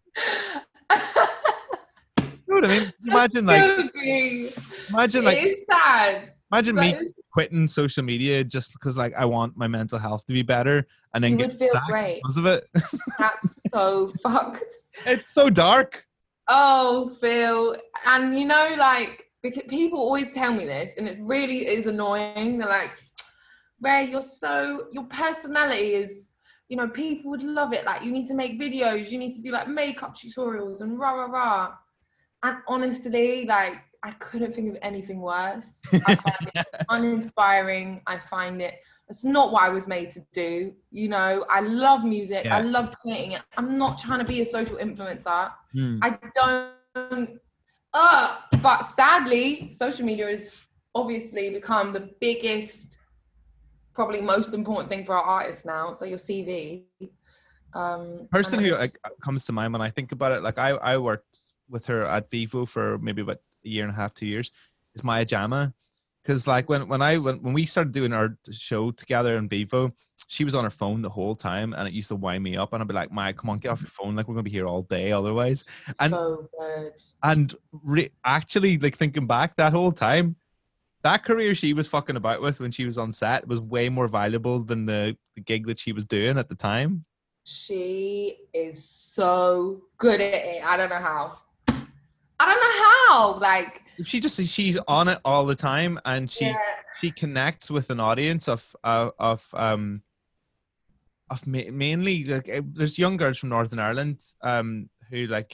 You know what I mean? Imagine like imagine like it's sad. imagine But me it's- quitting social media just because like I want my mental health to be better, and then You get would feel sacked great. because of it. That's so fucked. It's so dark. Oh, Phil. And you know, like, because people always tell me this, and it really is annoying. They're like, Ray, you're so, your personality is, you know, people would love it. Like, you need to make videos, you need to do like makeup tutorials and rah, rah, rah. And honestly, like, I couldn't think of anything worse. I find it uninspiring. I find it, it's not what I was made to do. You know, I love music. Yeah. I love creating it. I'm not trying to be a social influencer. Hmm. I don't, uh, but sadly, social media has obviously become the biggest, probably most important thing for our artists now. So your C V. Um, Person and who it's like just- comes to mind when I think about it, like I, I worked with her at Vivo for maybe about a year and a half, two years, is Maya Jama. Because like when, when I when, when we started doing our show together in Vivo, she was on her phone the whole time, and it used to wind me up. And I'd be like, Maya, come on, get off your phone. Like we're gonna be here all day otherwise. And so good. and re- actually, like thinking back, that whole time, that career she was fucking about with when she was on set was way more valuable than the, the gig that she was doing at the time. She is so good at it. I don't know how. I don't know how. Like, She just she's on it all the time, and she yeah. she connects with an audience of uh, of um of ma- mainly like uh, there's young girls from Northern Ireland um who like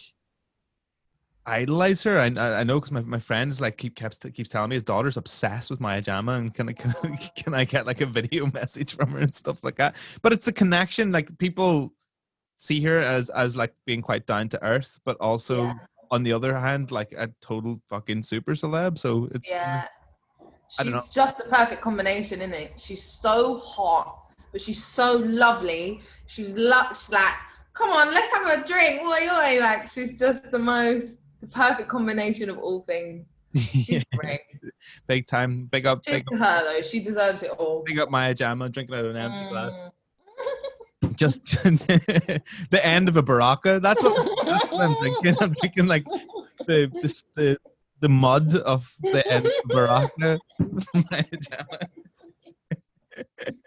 idolize her. I I know because my, my friends like keep keeps keeps telling me his daughter's obsessed with Maya Jama, and can I can, I- can I get like a video message from her and stuff like that. But it's the connection. Like people see her as as like being quite down to earth, but also. Yeah. On the other hand, like a total fucking super celeb. So it's Yeah. I don't know. She's just the perfect combination, isn't it? She's so hot, but she's so lovely. She's, lo- she's like, come on, let's have a drink. Oi, oi. Like, she's just the most, the perfect combination of all things. She's great. Big time. Big up. Cheers Big to up, her, though. She deserves it all. big up Maya Jama, drinking out of an empty Mm. glass. Just the end of a Baraka. That's what, that's what I'm thinking. I'm thinking like the the the, the mud of the end of a Baraka. Maya Jama.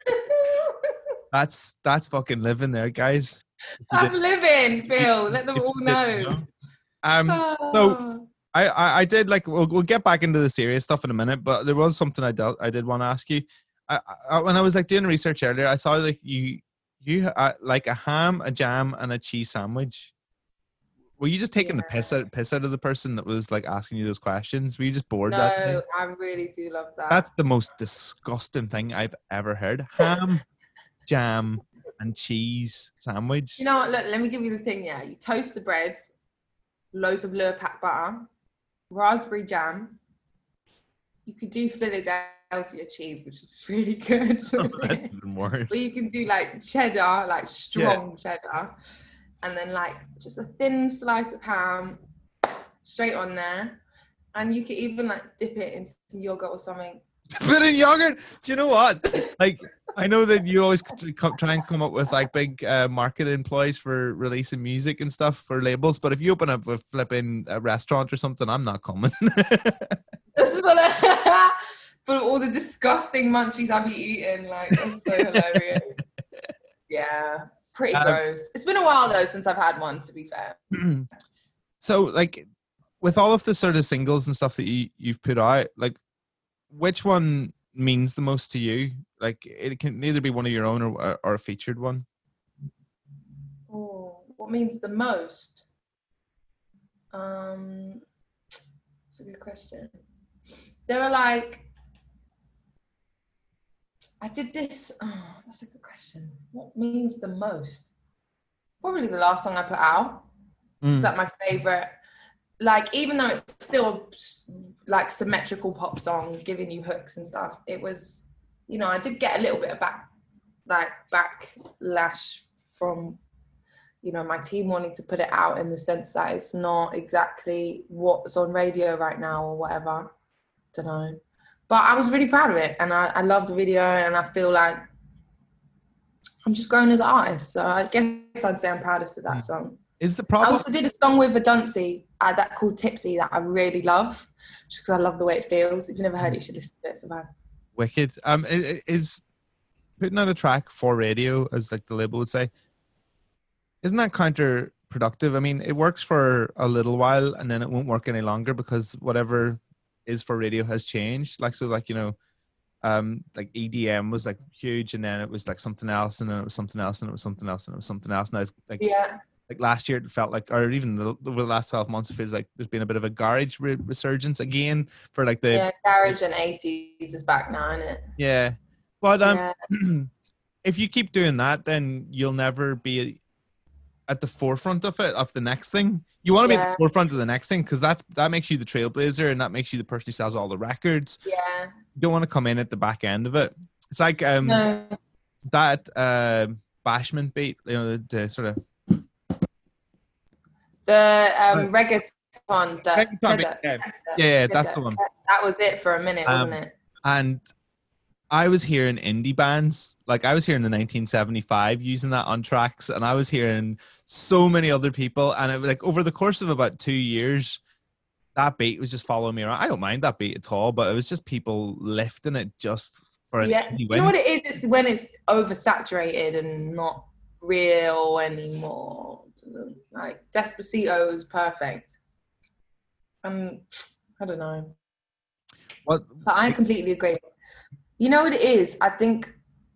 That's that's fucking living there, guys. That's living, Phil. Let them all know. Um. So I, I I did like we'll we'll get back into the serious stuff in a minute, but there was something I dealt I did want to ask you. I, I when I was like doing research earlier, I saw like you you uh, like a ham, a jam, and a cheese sandwich. Were you just taking Yeah. the piss out piss out of the person that was like asking you those questions? Were you just bored No, that day? I really do love that. That's the most disgusting thing I've ever heard. Ham, jam, and cheese sandwich. You know what? Look, let me give you the thing. Yeah, you toast the bread, loads of Lure Pack butter, raspberry jam. You could do Philadelphia cheese, which is really good. That's even worse. Or you can do like cheddar, like strong cheddar, and then like just a thin slice of ham straight on there. And you could even like dip it in some yogurt or something. Put in yogurt. Do you know what? Like, I know that you always co- try and come up with like big uh, market employees for releasing music and stuff for labels. But if you open up a flipping a restaurant or something, I'm not coming. That's what I, for all the disgusting munchies I've been eating. Like, that's so hilarious. Yeah, pretty Um, gross. It's been a while though since I've had one, to be fair. So, like, with all of the sort of singles and stuff that you you've put out, like, which one means the most to you? Like, it can either be one of your own or or a featured one. Oh, what what means the most? Um, that's a good question. There are like, I did this. Oh, that's a good question. What means the most? Probably the last song I put out. Mm. Is that my favorite? Like, even though it's still like symmetrical pop song, giving you hooks and stuff, it was, you know, I did get a little bit of back, like backlash from, you know, my team wanting to put it out in the sense that it's not exactly what's on radio right now or whatever. Don't know. But I was really proud of it, and I, I loved the video, and I feel like I'm just growing as an artist. So I guess I'd say I'm proudest of that mm. song. Is the problem? I also did a song with Adunsi uh, that called Tipsy that I really love, just because I love the way it feels. If you've never heard it, you should listen to it. It's about wicked. Um, is putting out a track for radio, as like the label would say, isn't that counterproductive? I mean, it works for a little while, and then it won't work any longer because whatever is for radio has changed. Like so, like you know, um, like E D M was like huge, and then it was like something else, and then it was something else, and it was something else, and it was something else. Now it's like yeah. Like last year, it felt like, or even the, the last twelve months, it feels like there's been a bit of a garage re- resurgence again for like the yeah, garage and eighties is back now, isn't it? Yeah, but um, yeah. if you keep doing that, then you'll never be at the forefront of it of the next thing. You want to yeah. be at the forefront of the next thing because that's that makes you the trailblazer, and that makes you the person who sells all the records. Yeah, you don't want to come in at the back end of it. It's like um no. that uh, Bashment beat, you know, the, the sort of. The um, reggaeton, the, reggaeton the, yeah. yeah, yeah, that's the, the one. That was it for a minute, wasn't um, it? And I was hearing indie bands, like I was hearing the nineteen seventy-five using that on tracks, and I was hearing so many other people, and it was like over the course of about two years, that beat was just following me around. I don't mind that beat at all, but it was just people lifting it just for an yeah. indie You win. know what it is? It's when it's oversaturated and not real anymore. Like Despacito is perfect. Um, I don't know. What? But I completely agree. You know what it is? I think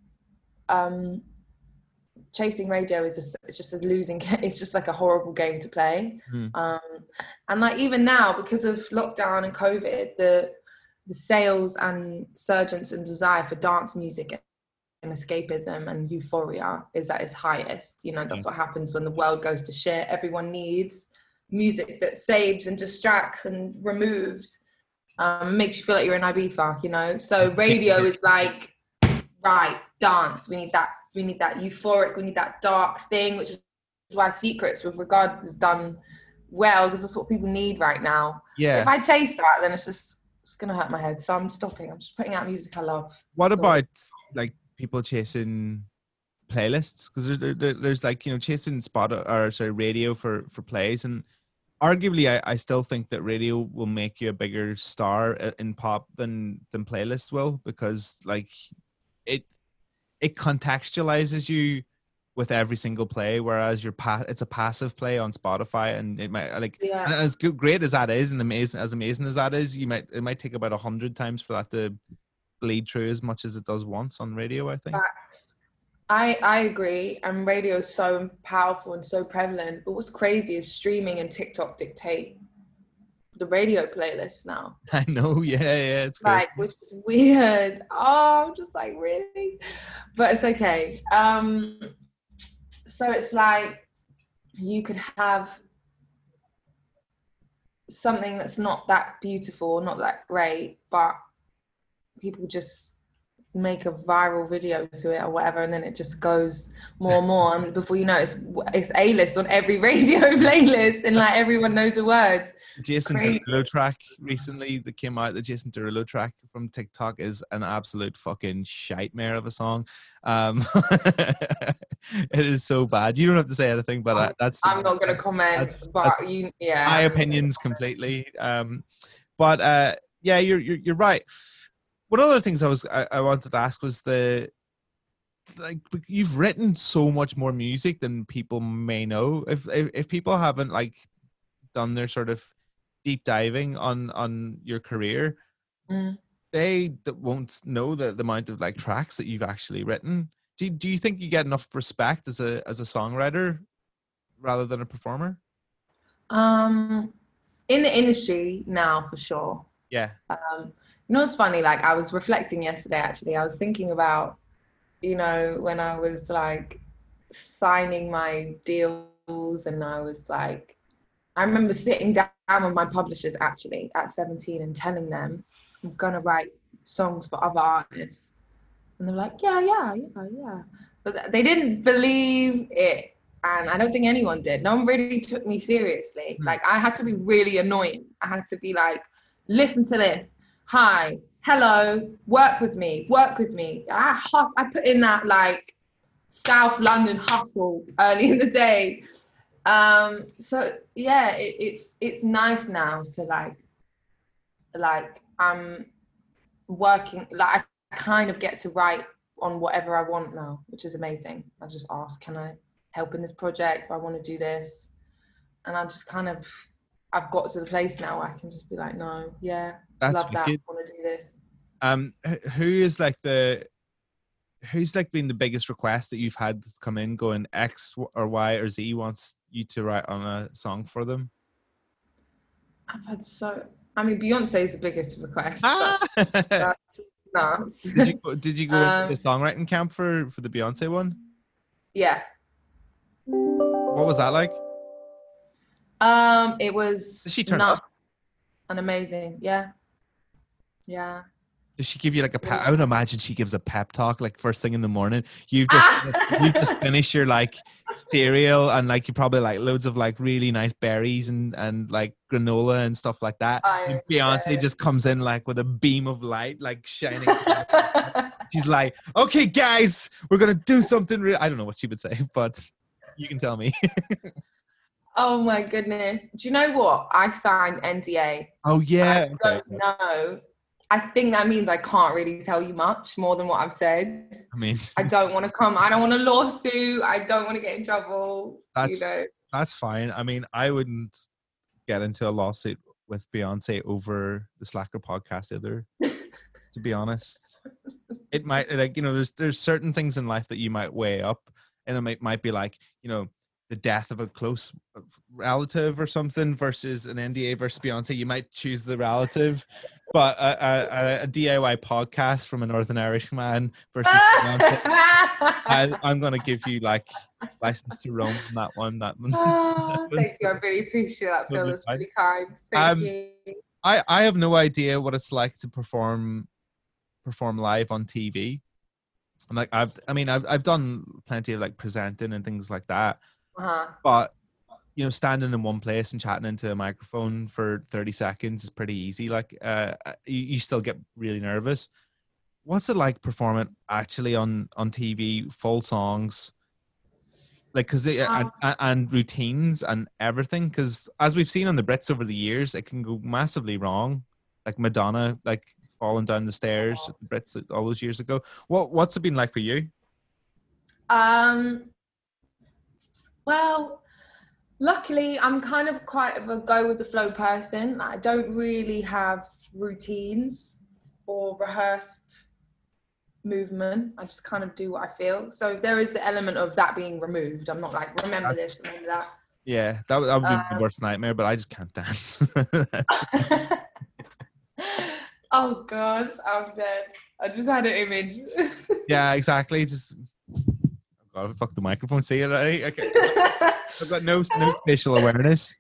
um, chasing radio is just, it's just a losing. It's just like a horrible game to play. Hmm. Um, and like even now, because of lockdown and COVID, the the sales and surgence and desire for dance music and escapism and euphoria is at its highest. You know, that's what happens when the world goes to shit. Everyone needs music that saves and distracts and removes, um, makes you feel like you're in Ibiza, you know? So radio is like, right, dance. We need that, we need that euphoric, we need that dark thing, which is why Secrets with Regard was done well, because that's what people need right now. Yeah. If I chase that, then it's just, it's gonna hurt my head. So I'm stopping. I'm just putting out music I love. What so, about like people chasing playlists? Because there, there, there's like, you know, chasing spot or sorry radio for for plays, and arguably I, I still think that radio will make you a bigger star in pop than than playlists will, because like it it contextualizes you with every single play, whereas your pa- it's a passive play on Spotify, and it might like yeah. and as good, great as that is, and amazing as amazing as that is, you might it might take about a hundred times for that to bleed through as much as it does once on radio, I think. I I agree, and radio is so powerful and so prevalent. But what's crazy is streaming and TikTok dictate the radio playlist now. I know, yeah, yeah, it's like, crazy. Which is weird. Oh, I'm just like, really? But it's okay. Um, so it's like you could have something that's not that beautiful, not that great, but people just make a viral video to it or whatever, and then it just goes more and more, and before you know it's it's A-list on every radio playlist, and like everyone knows the words. Jason Derulo track recently that came out, the Jason Derulo track from TikTok is an absolute fucking shite-mare of a song. Um, it is so bad. You don't have to say anything, but I, that's I'm not going to comment, that's, but that's you, yeah, my opinions completely. Um, but uh, yeah, you're, you're you're right. One of the things I was I, I wanted to ask was the like you've written so much more music than people may know. If if, if people haven't like done their sort of deep diving on on your career, mm. they won't know the, the amount of like tracks that you've actually written. Do you, do you think you get enough respect as a as a songwriter rather than a performer? Um, in the industry now, for sure. Yeah. Um, you know what's funny? Like, I was reflecting yesterday, actually. I was thinking about, you know, when I was like signing my deals, and I was like, I remember sitting down with my publishers actually at seventeen and telling them I'm gonna write songs for other artists. And they're like, yeah, yeah, yeah, yeah. But they didn't believe it. And I don't think anyone did. No one really took me seriously. Mm. Like, I had to be really annoying. I had to be like, listen to this. Hi, hello, work with me, work with me. I hus- I put in that like South London hustle early in the day. Um, so yeah, it, it's it's nice now to like, like I'm working, like I kind of get to write on whatever I want now, which is amazing. I just ask, can I help in this project? I want to do this. And I just kind of, I've got to the place now where I can just be like, no, yeah, That's love that, wicked. I want to do this. Um, who is like the, who's like been the biggest request that you've had that's come in going X or Y or Z wants you to write on a song for them? I've had so, I mean, Beyonce is the biggest request. Ah! But that's nuts. Did you go, did you go um, into the songwriting camp for, for the Beyonce one? Yeah. What was that like? Um, it was Did she turn nuts up? and amazing. Yeah. Yeah. Does she give you like a pep? I would imagine she gives a pep talk like first thing in the morning. You've just you just finished your like cereal and like you probably like loads of like really nice berries and and like granola and stuff like that. And Beyonce just comes in like with a beam of light, like shining. She's like, "Okay, guys, we're gonna do something real." I don't know what she would say, but you can tell me. Oh my goodness! Do you know what? I signed N D A. Oh yeah. I don't okay. know. I think that means I can't really tell you much more than what I've said. I mean, I don't want to come. I don't want a lawsuit. I don't want to get in trouble. That's you know. That's fine. I mean, I wouldn't get into a lawsuit with Beyonce over the Slacker podcast either. To be honest, it might like you know, there's there's certain things in life that you might weigh up, and it might might be like you know. the death of a close relative or something versus an N D A versus Beyonce. You might choose the relative, but a, a, a D I Y podcast from a Northern Irish man versus Beyonce. I, I'm going to give you like license to roam on that one. That one's, Oh, thank you. I really appreciate that, Phil. That's really kind. Thank um, you. I, I have no idea what it's like to perform perform live on T V. I'm like I've I mean I've I've done plenty of like presenting and things like that. Uh-huh. But you know, standing in one place and chatting into a microphone for thirty seconds is pretty easy. Like, uh, you, you still get really nervous. What's it like performing actually on, on T V, full songs, like, cause they, Um, and, and routines and everything? Cause as we've seen on the Brits over the years, it can go massively wrong. Like Madonna, like falling down the stairs at the Brits all those years ago. What, what's it been like for you? Um, well, luckily, I'm kind of quite of a go with the flow person. I don't really have routines or rehearsed movement. I just kind of do what I feel. So there is the element of that being removed. I'm not like, remember this, remember that. Yeah, that, would- that would be Um, my worst nightmare, but I just can't dance. Oh gosh, I'm dead. I just had an image. Yeah, exactly. Just oh God, fuck the microphone. See it already? Okay. I've got no no spatial awareness.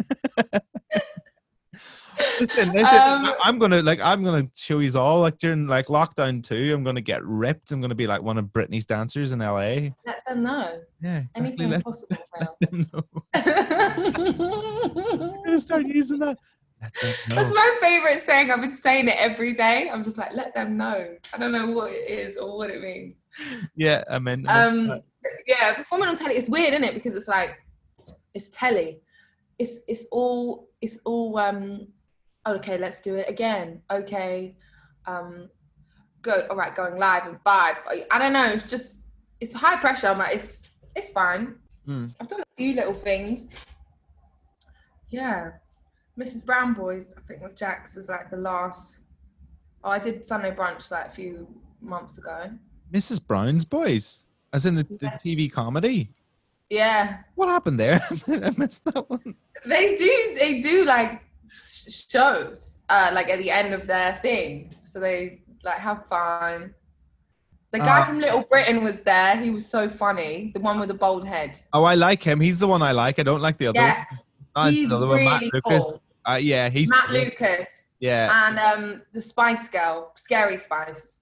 listen, listen. Um, I'm gonna like I'm gonna show you all like during like lockdown two. I'm gonna get ripped. I'm gonna be like one of Britney's dancers in L A. Let them know. Yeah, exactly. Anything's Let, possible now. let them know. I'm gonna start using that. Let them know. That's my favorite saying. I've been saying it every day. I'm just like, let them know. I don't know what it is or what it means. Yeah, I mean. I meant Um, yeah, performing on telly, it's weird, isn't it? Because it's like, it's telly. It's it's all it's all um. Okay, let's do it again. Okay, um, good. All right, going live and vibe. I don't know. It's just it's high pressure, but it's it's fine. Mm. I've done a few little things. Yeah. Missus Brown Boys, I think with Jax is like the last. Oh, I did Sunday Brunch like a few months ago. Missus Brown's Boys, as in the, the Yeah. T V comedy. Yeah. What happened there? I missed that one. They do, they do like sh- shows, uh, like at the end of their thing. So they like have fun. The guy Uh, from Little Britain was there. He was so funny. The one with the bald head. Oh, I like him. He's the one I like. I don't like the other Yeah. one. Oh, He's the other one, Matt really Lucas. cool. Uh, yeah, he's Matt cool. Lucas. Yeah. And um, the Spice Girl, Scary Spice.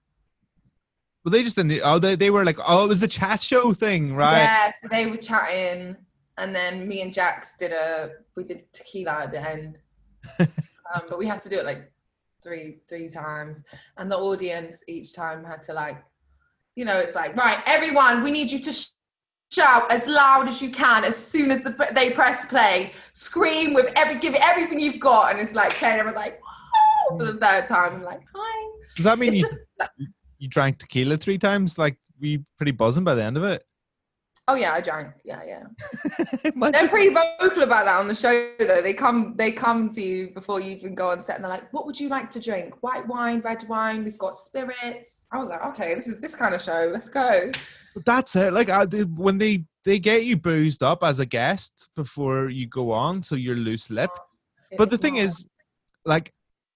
Well, they just didn't. Oh, they they were like, oh, it was the chat show thing, right? Yeah, so they were chatting, and then me and Jax did a we did tequila at the end, um, but we had to do it like three three times, and the audience each time had to like, you know, it's like, right, everyone, we need you to sh- shout as loud as you can as soon as the, they press play, scream with every give it everything you've got, and it's like playing. Everyone's like, whoa, for the third time. I'm like, hi. Does that mean It's you just, like, you drank tequila three times? Like, were you pretty buzzing by the end of it? oh yeah, I drank. Yeah, yeah. They're pretty vocal about that on the show, though. They come, they come to you before you even go on set, and they're like, "What would you like to drink? White wine, red wine? We've got spirits." I was like, "Okay, this is this kind of show. Let's go." But that's it. Like, I, they, when they they get you boozed up as a guest before you go on, so you're loose lipped. But the thing is, like,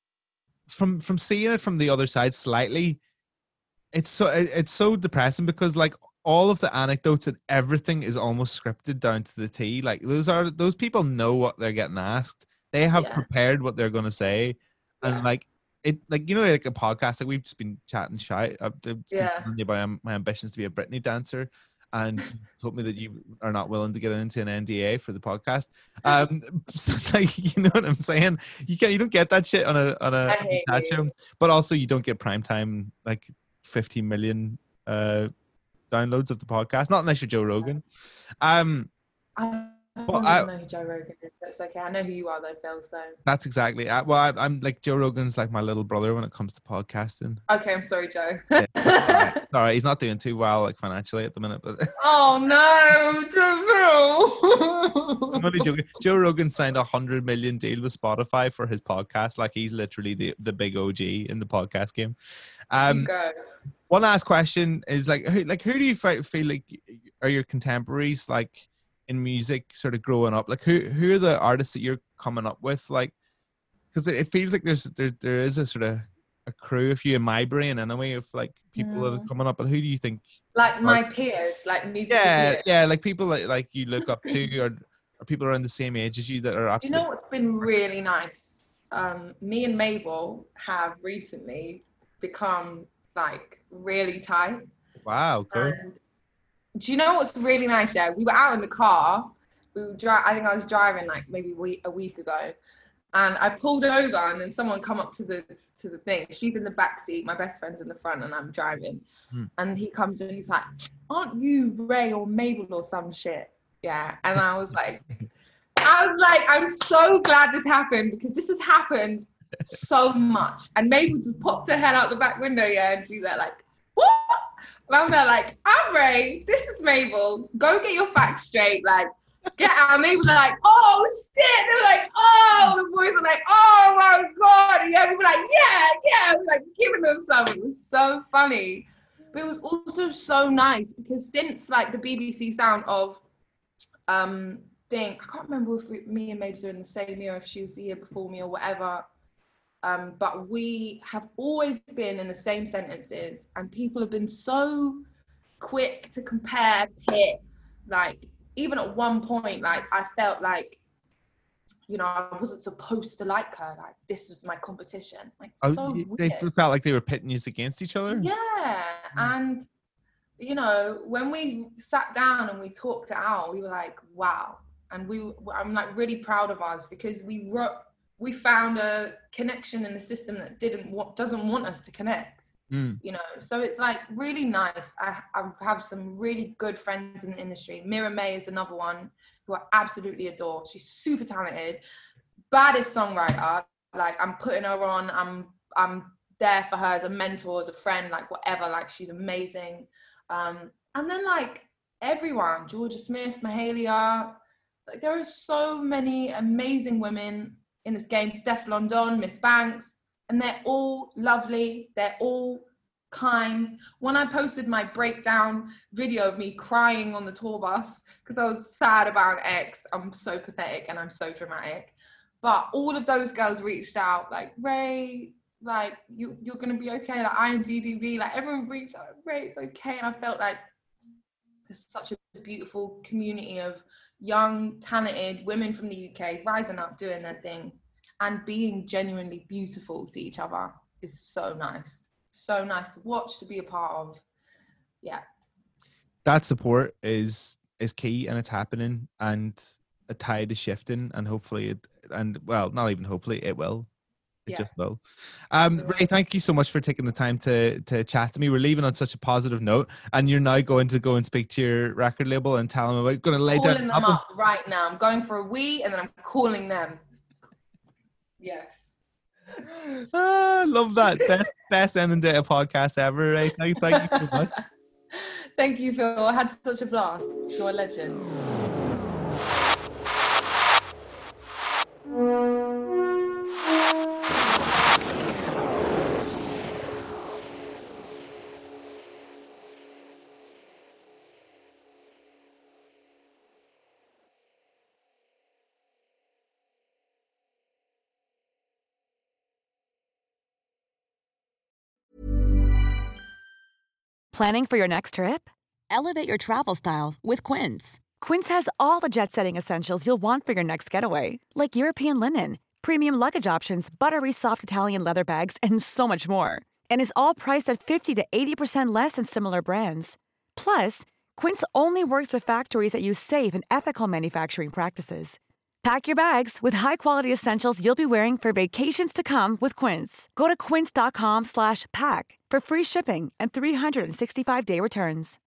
from from seeing it from the other side slightly, it's so it, it's so depressing because like all of the anecdotes and everything is almost scripted down to the T. Like those are those people know what they're getting asked. They have Yeah. prepared what they're going to say, and like it, like you know, like a podcast. Like we've just been chatting shit. I've been Yeah. telling you about my ambitions to be a Britney dancer, and you told me that you are not willing to get into an N D A for the podcast. Um, so like you know what I'm saying? You can you don't get that shit on a on a I hate chat you. show, but also you don't get prime time like fifteen million uh downloads of the podcast, not unless you're Joe Rogan. Um, I don't Well, even I- know who Joe Rogan is. That's okay. I know who you are, though, Phil. So that's exactly. I, well, I, I'm like Joe Rogan's like my little brother when it comes to podcasting. okay, I'm sorry, Joe. Yeah, all right. All right, he's not doing too well like financially at the minute, but Oh no, Joe. I'm only joking. Joe Rogan signed a hundred million deal with Spotify for his podcast. Like he's literally the, the big O G in the podcast game. Um, You go. one last question is like, who, like who do you fi- feel like are your contemporaries like in music, sort of growing up? Like who who are the artists that you're coming up with? Like, because it, it feels like there's there there is a sort of a crew of you in my brain anyway of like people that are Mm. coming up. But who do you think? Like my peers, like musical Yeah, peers. yeah, like people that like you look up to, or, or people around the same age as you that are You absolutely. know what's been really nice? Um, me and Mabel have recently become like really tight. Wow, cool. And do you know what's really nice? Yeah, we were out in the car. We were dri- I think I was driving like maybe a week, a week ago, and I pulled over, and then someone come up to the to the thing. She's in the back seat. My best friend's in the front, and I'm driving. Hmm. And he comes in. He's like, "Aren't you Ray or Mabel or some shit?" Yeah, and I was like, I was like, I'm so glad this happened because this has happened so much. And Mabel just popped her head out the back window, yeah, and she's there like, what? And I'm there like, I'm Ray, this is Mabel, go get your facts straight, like, get out. And Mabel's like, oh shit. They were like, oh, the boys were like, oh my God. And yeah, we were like, yeah, yeah. We were like giving them some. It was so funny. But it was also so nice because since like the B B C sound of um thing, I can't remember if we, me and Mabes are in the same year, if she was the year before me or whatever. Um, but we have always been in the same sentences, and people have been so quick to compare Pit. Like even at one point, like I felt like, you know, I wasn't supposed to like her. Like this was my competition. Like Oh, so you- weird. they felt like they were pitting you against each other. Yeah, and you know, when we sat down and we talked it out, we were like, wow. And we, I'm like really proud of us because we wrote, we found a connection in the system that didn't want, doesn't want us to connect. Mm. You know, so it's like really nice. I, I have some really good friends in the industry. Mira May is another one who I absolutely adore. She's super talented, baddest songwriter. Like I'm putting her on. I'm I'm there for her as a mentor, as a friend, like whatever. Like she's amazing. Um, and then like everyone, Georgia Smith, Mahalia. Like there are so many amazing women in this game. Steph London, Miss Banks. And they're all lovely. They're all kind. When I posted my breakdown video of me crying on the tour bus because I was sad about an ex, I'm so pathetic and I'm so dramatic. But all of those girls reached out like, Ray, like you, you're going to be okay. Like I'm D D B, like everyone reached out, Ray, it's okay. And I felt like there's such a beautiful community of young, talented women from the U K rising up, doing their thing and being genuinely beautiful to each other is so nice. So nice to watch, to be a part of. Yeah. That support is is key, and it's happening, and a tide is shifting, and hopefully it, and well, not even hopefully, it will. It yeah. just will. Um, Ray, thank you so much for taking the time to to chat to me. We're leaving on such a positive note, and you're now going to go and speak to your record label and tell them about going to lay calling down. Calling them up right now. I'm going for a wee, and then I'm calling them. Yes. Ah, love that. Best best ending day of podcast ever, Ray. Thank, thank you so much. Thank you, Phil. I had such a blast. You're a legend. Planning for your next trip? Elevate your travel style with Quince. Quince has all the jet-setting essentials you'll want for your next getaway, like European linen, premium luggage options, buttery soft Italian leather bags, and so much more. And is all priced at fifty to eighty percent less than similar brands. Plus, Quince only works with factories that use safe and ethical manufacturing practices. Pack your bags with high-quality essentials you'll be wearing for vacations to come with Quince. Go to quince.com slash pack for free shipping and three sixty-five day returns.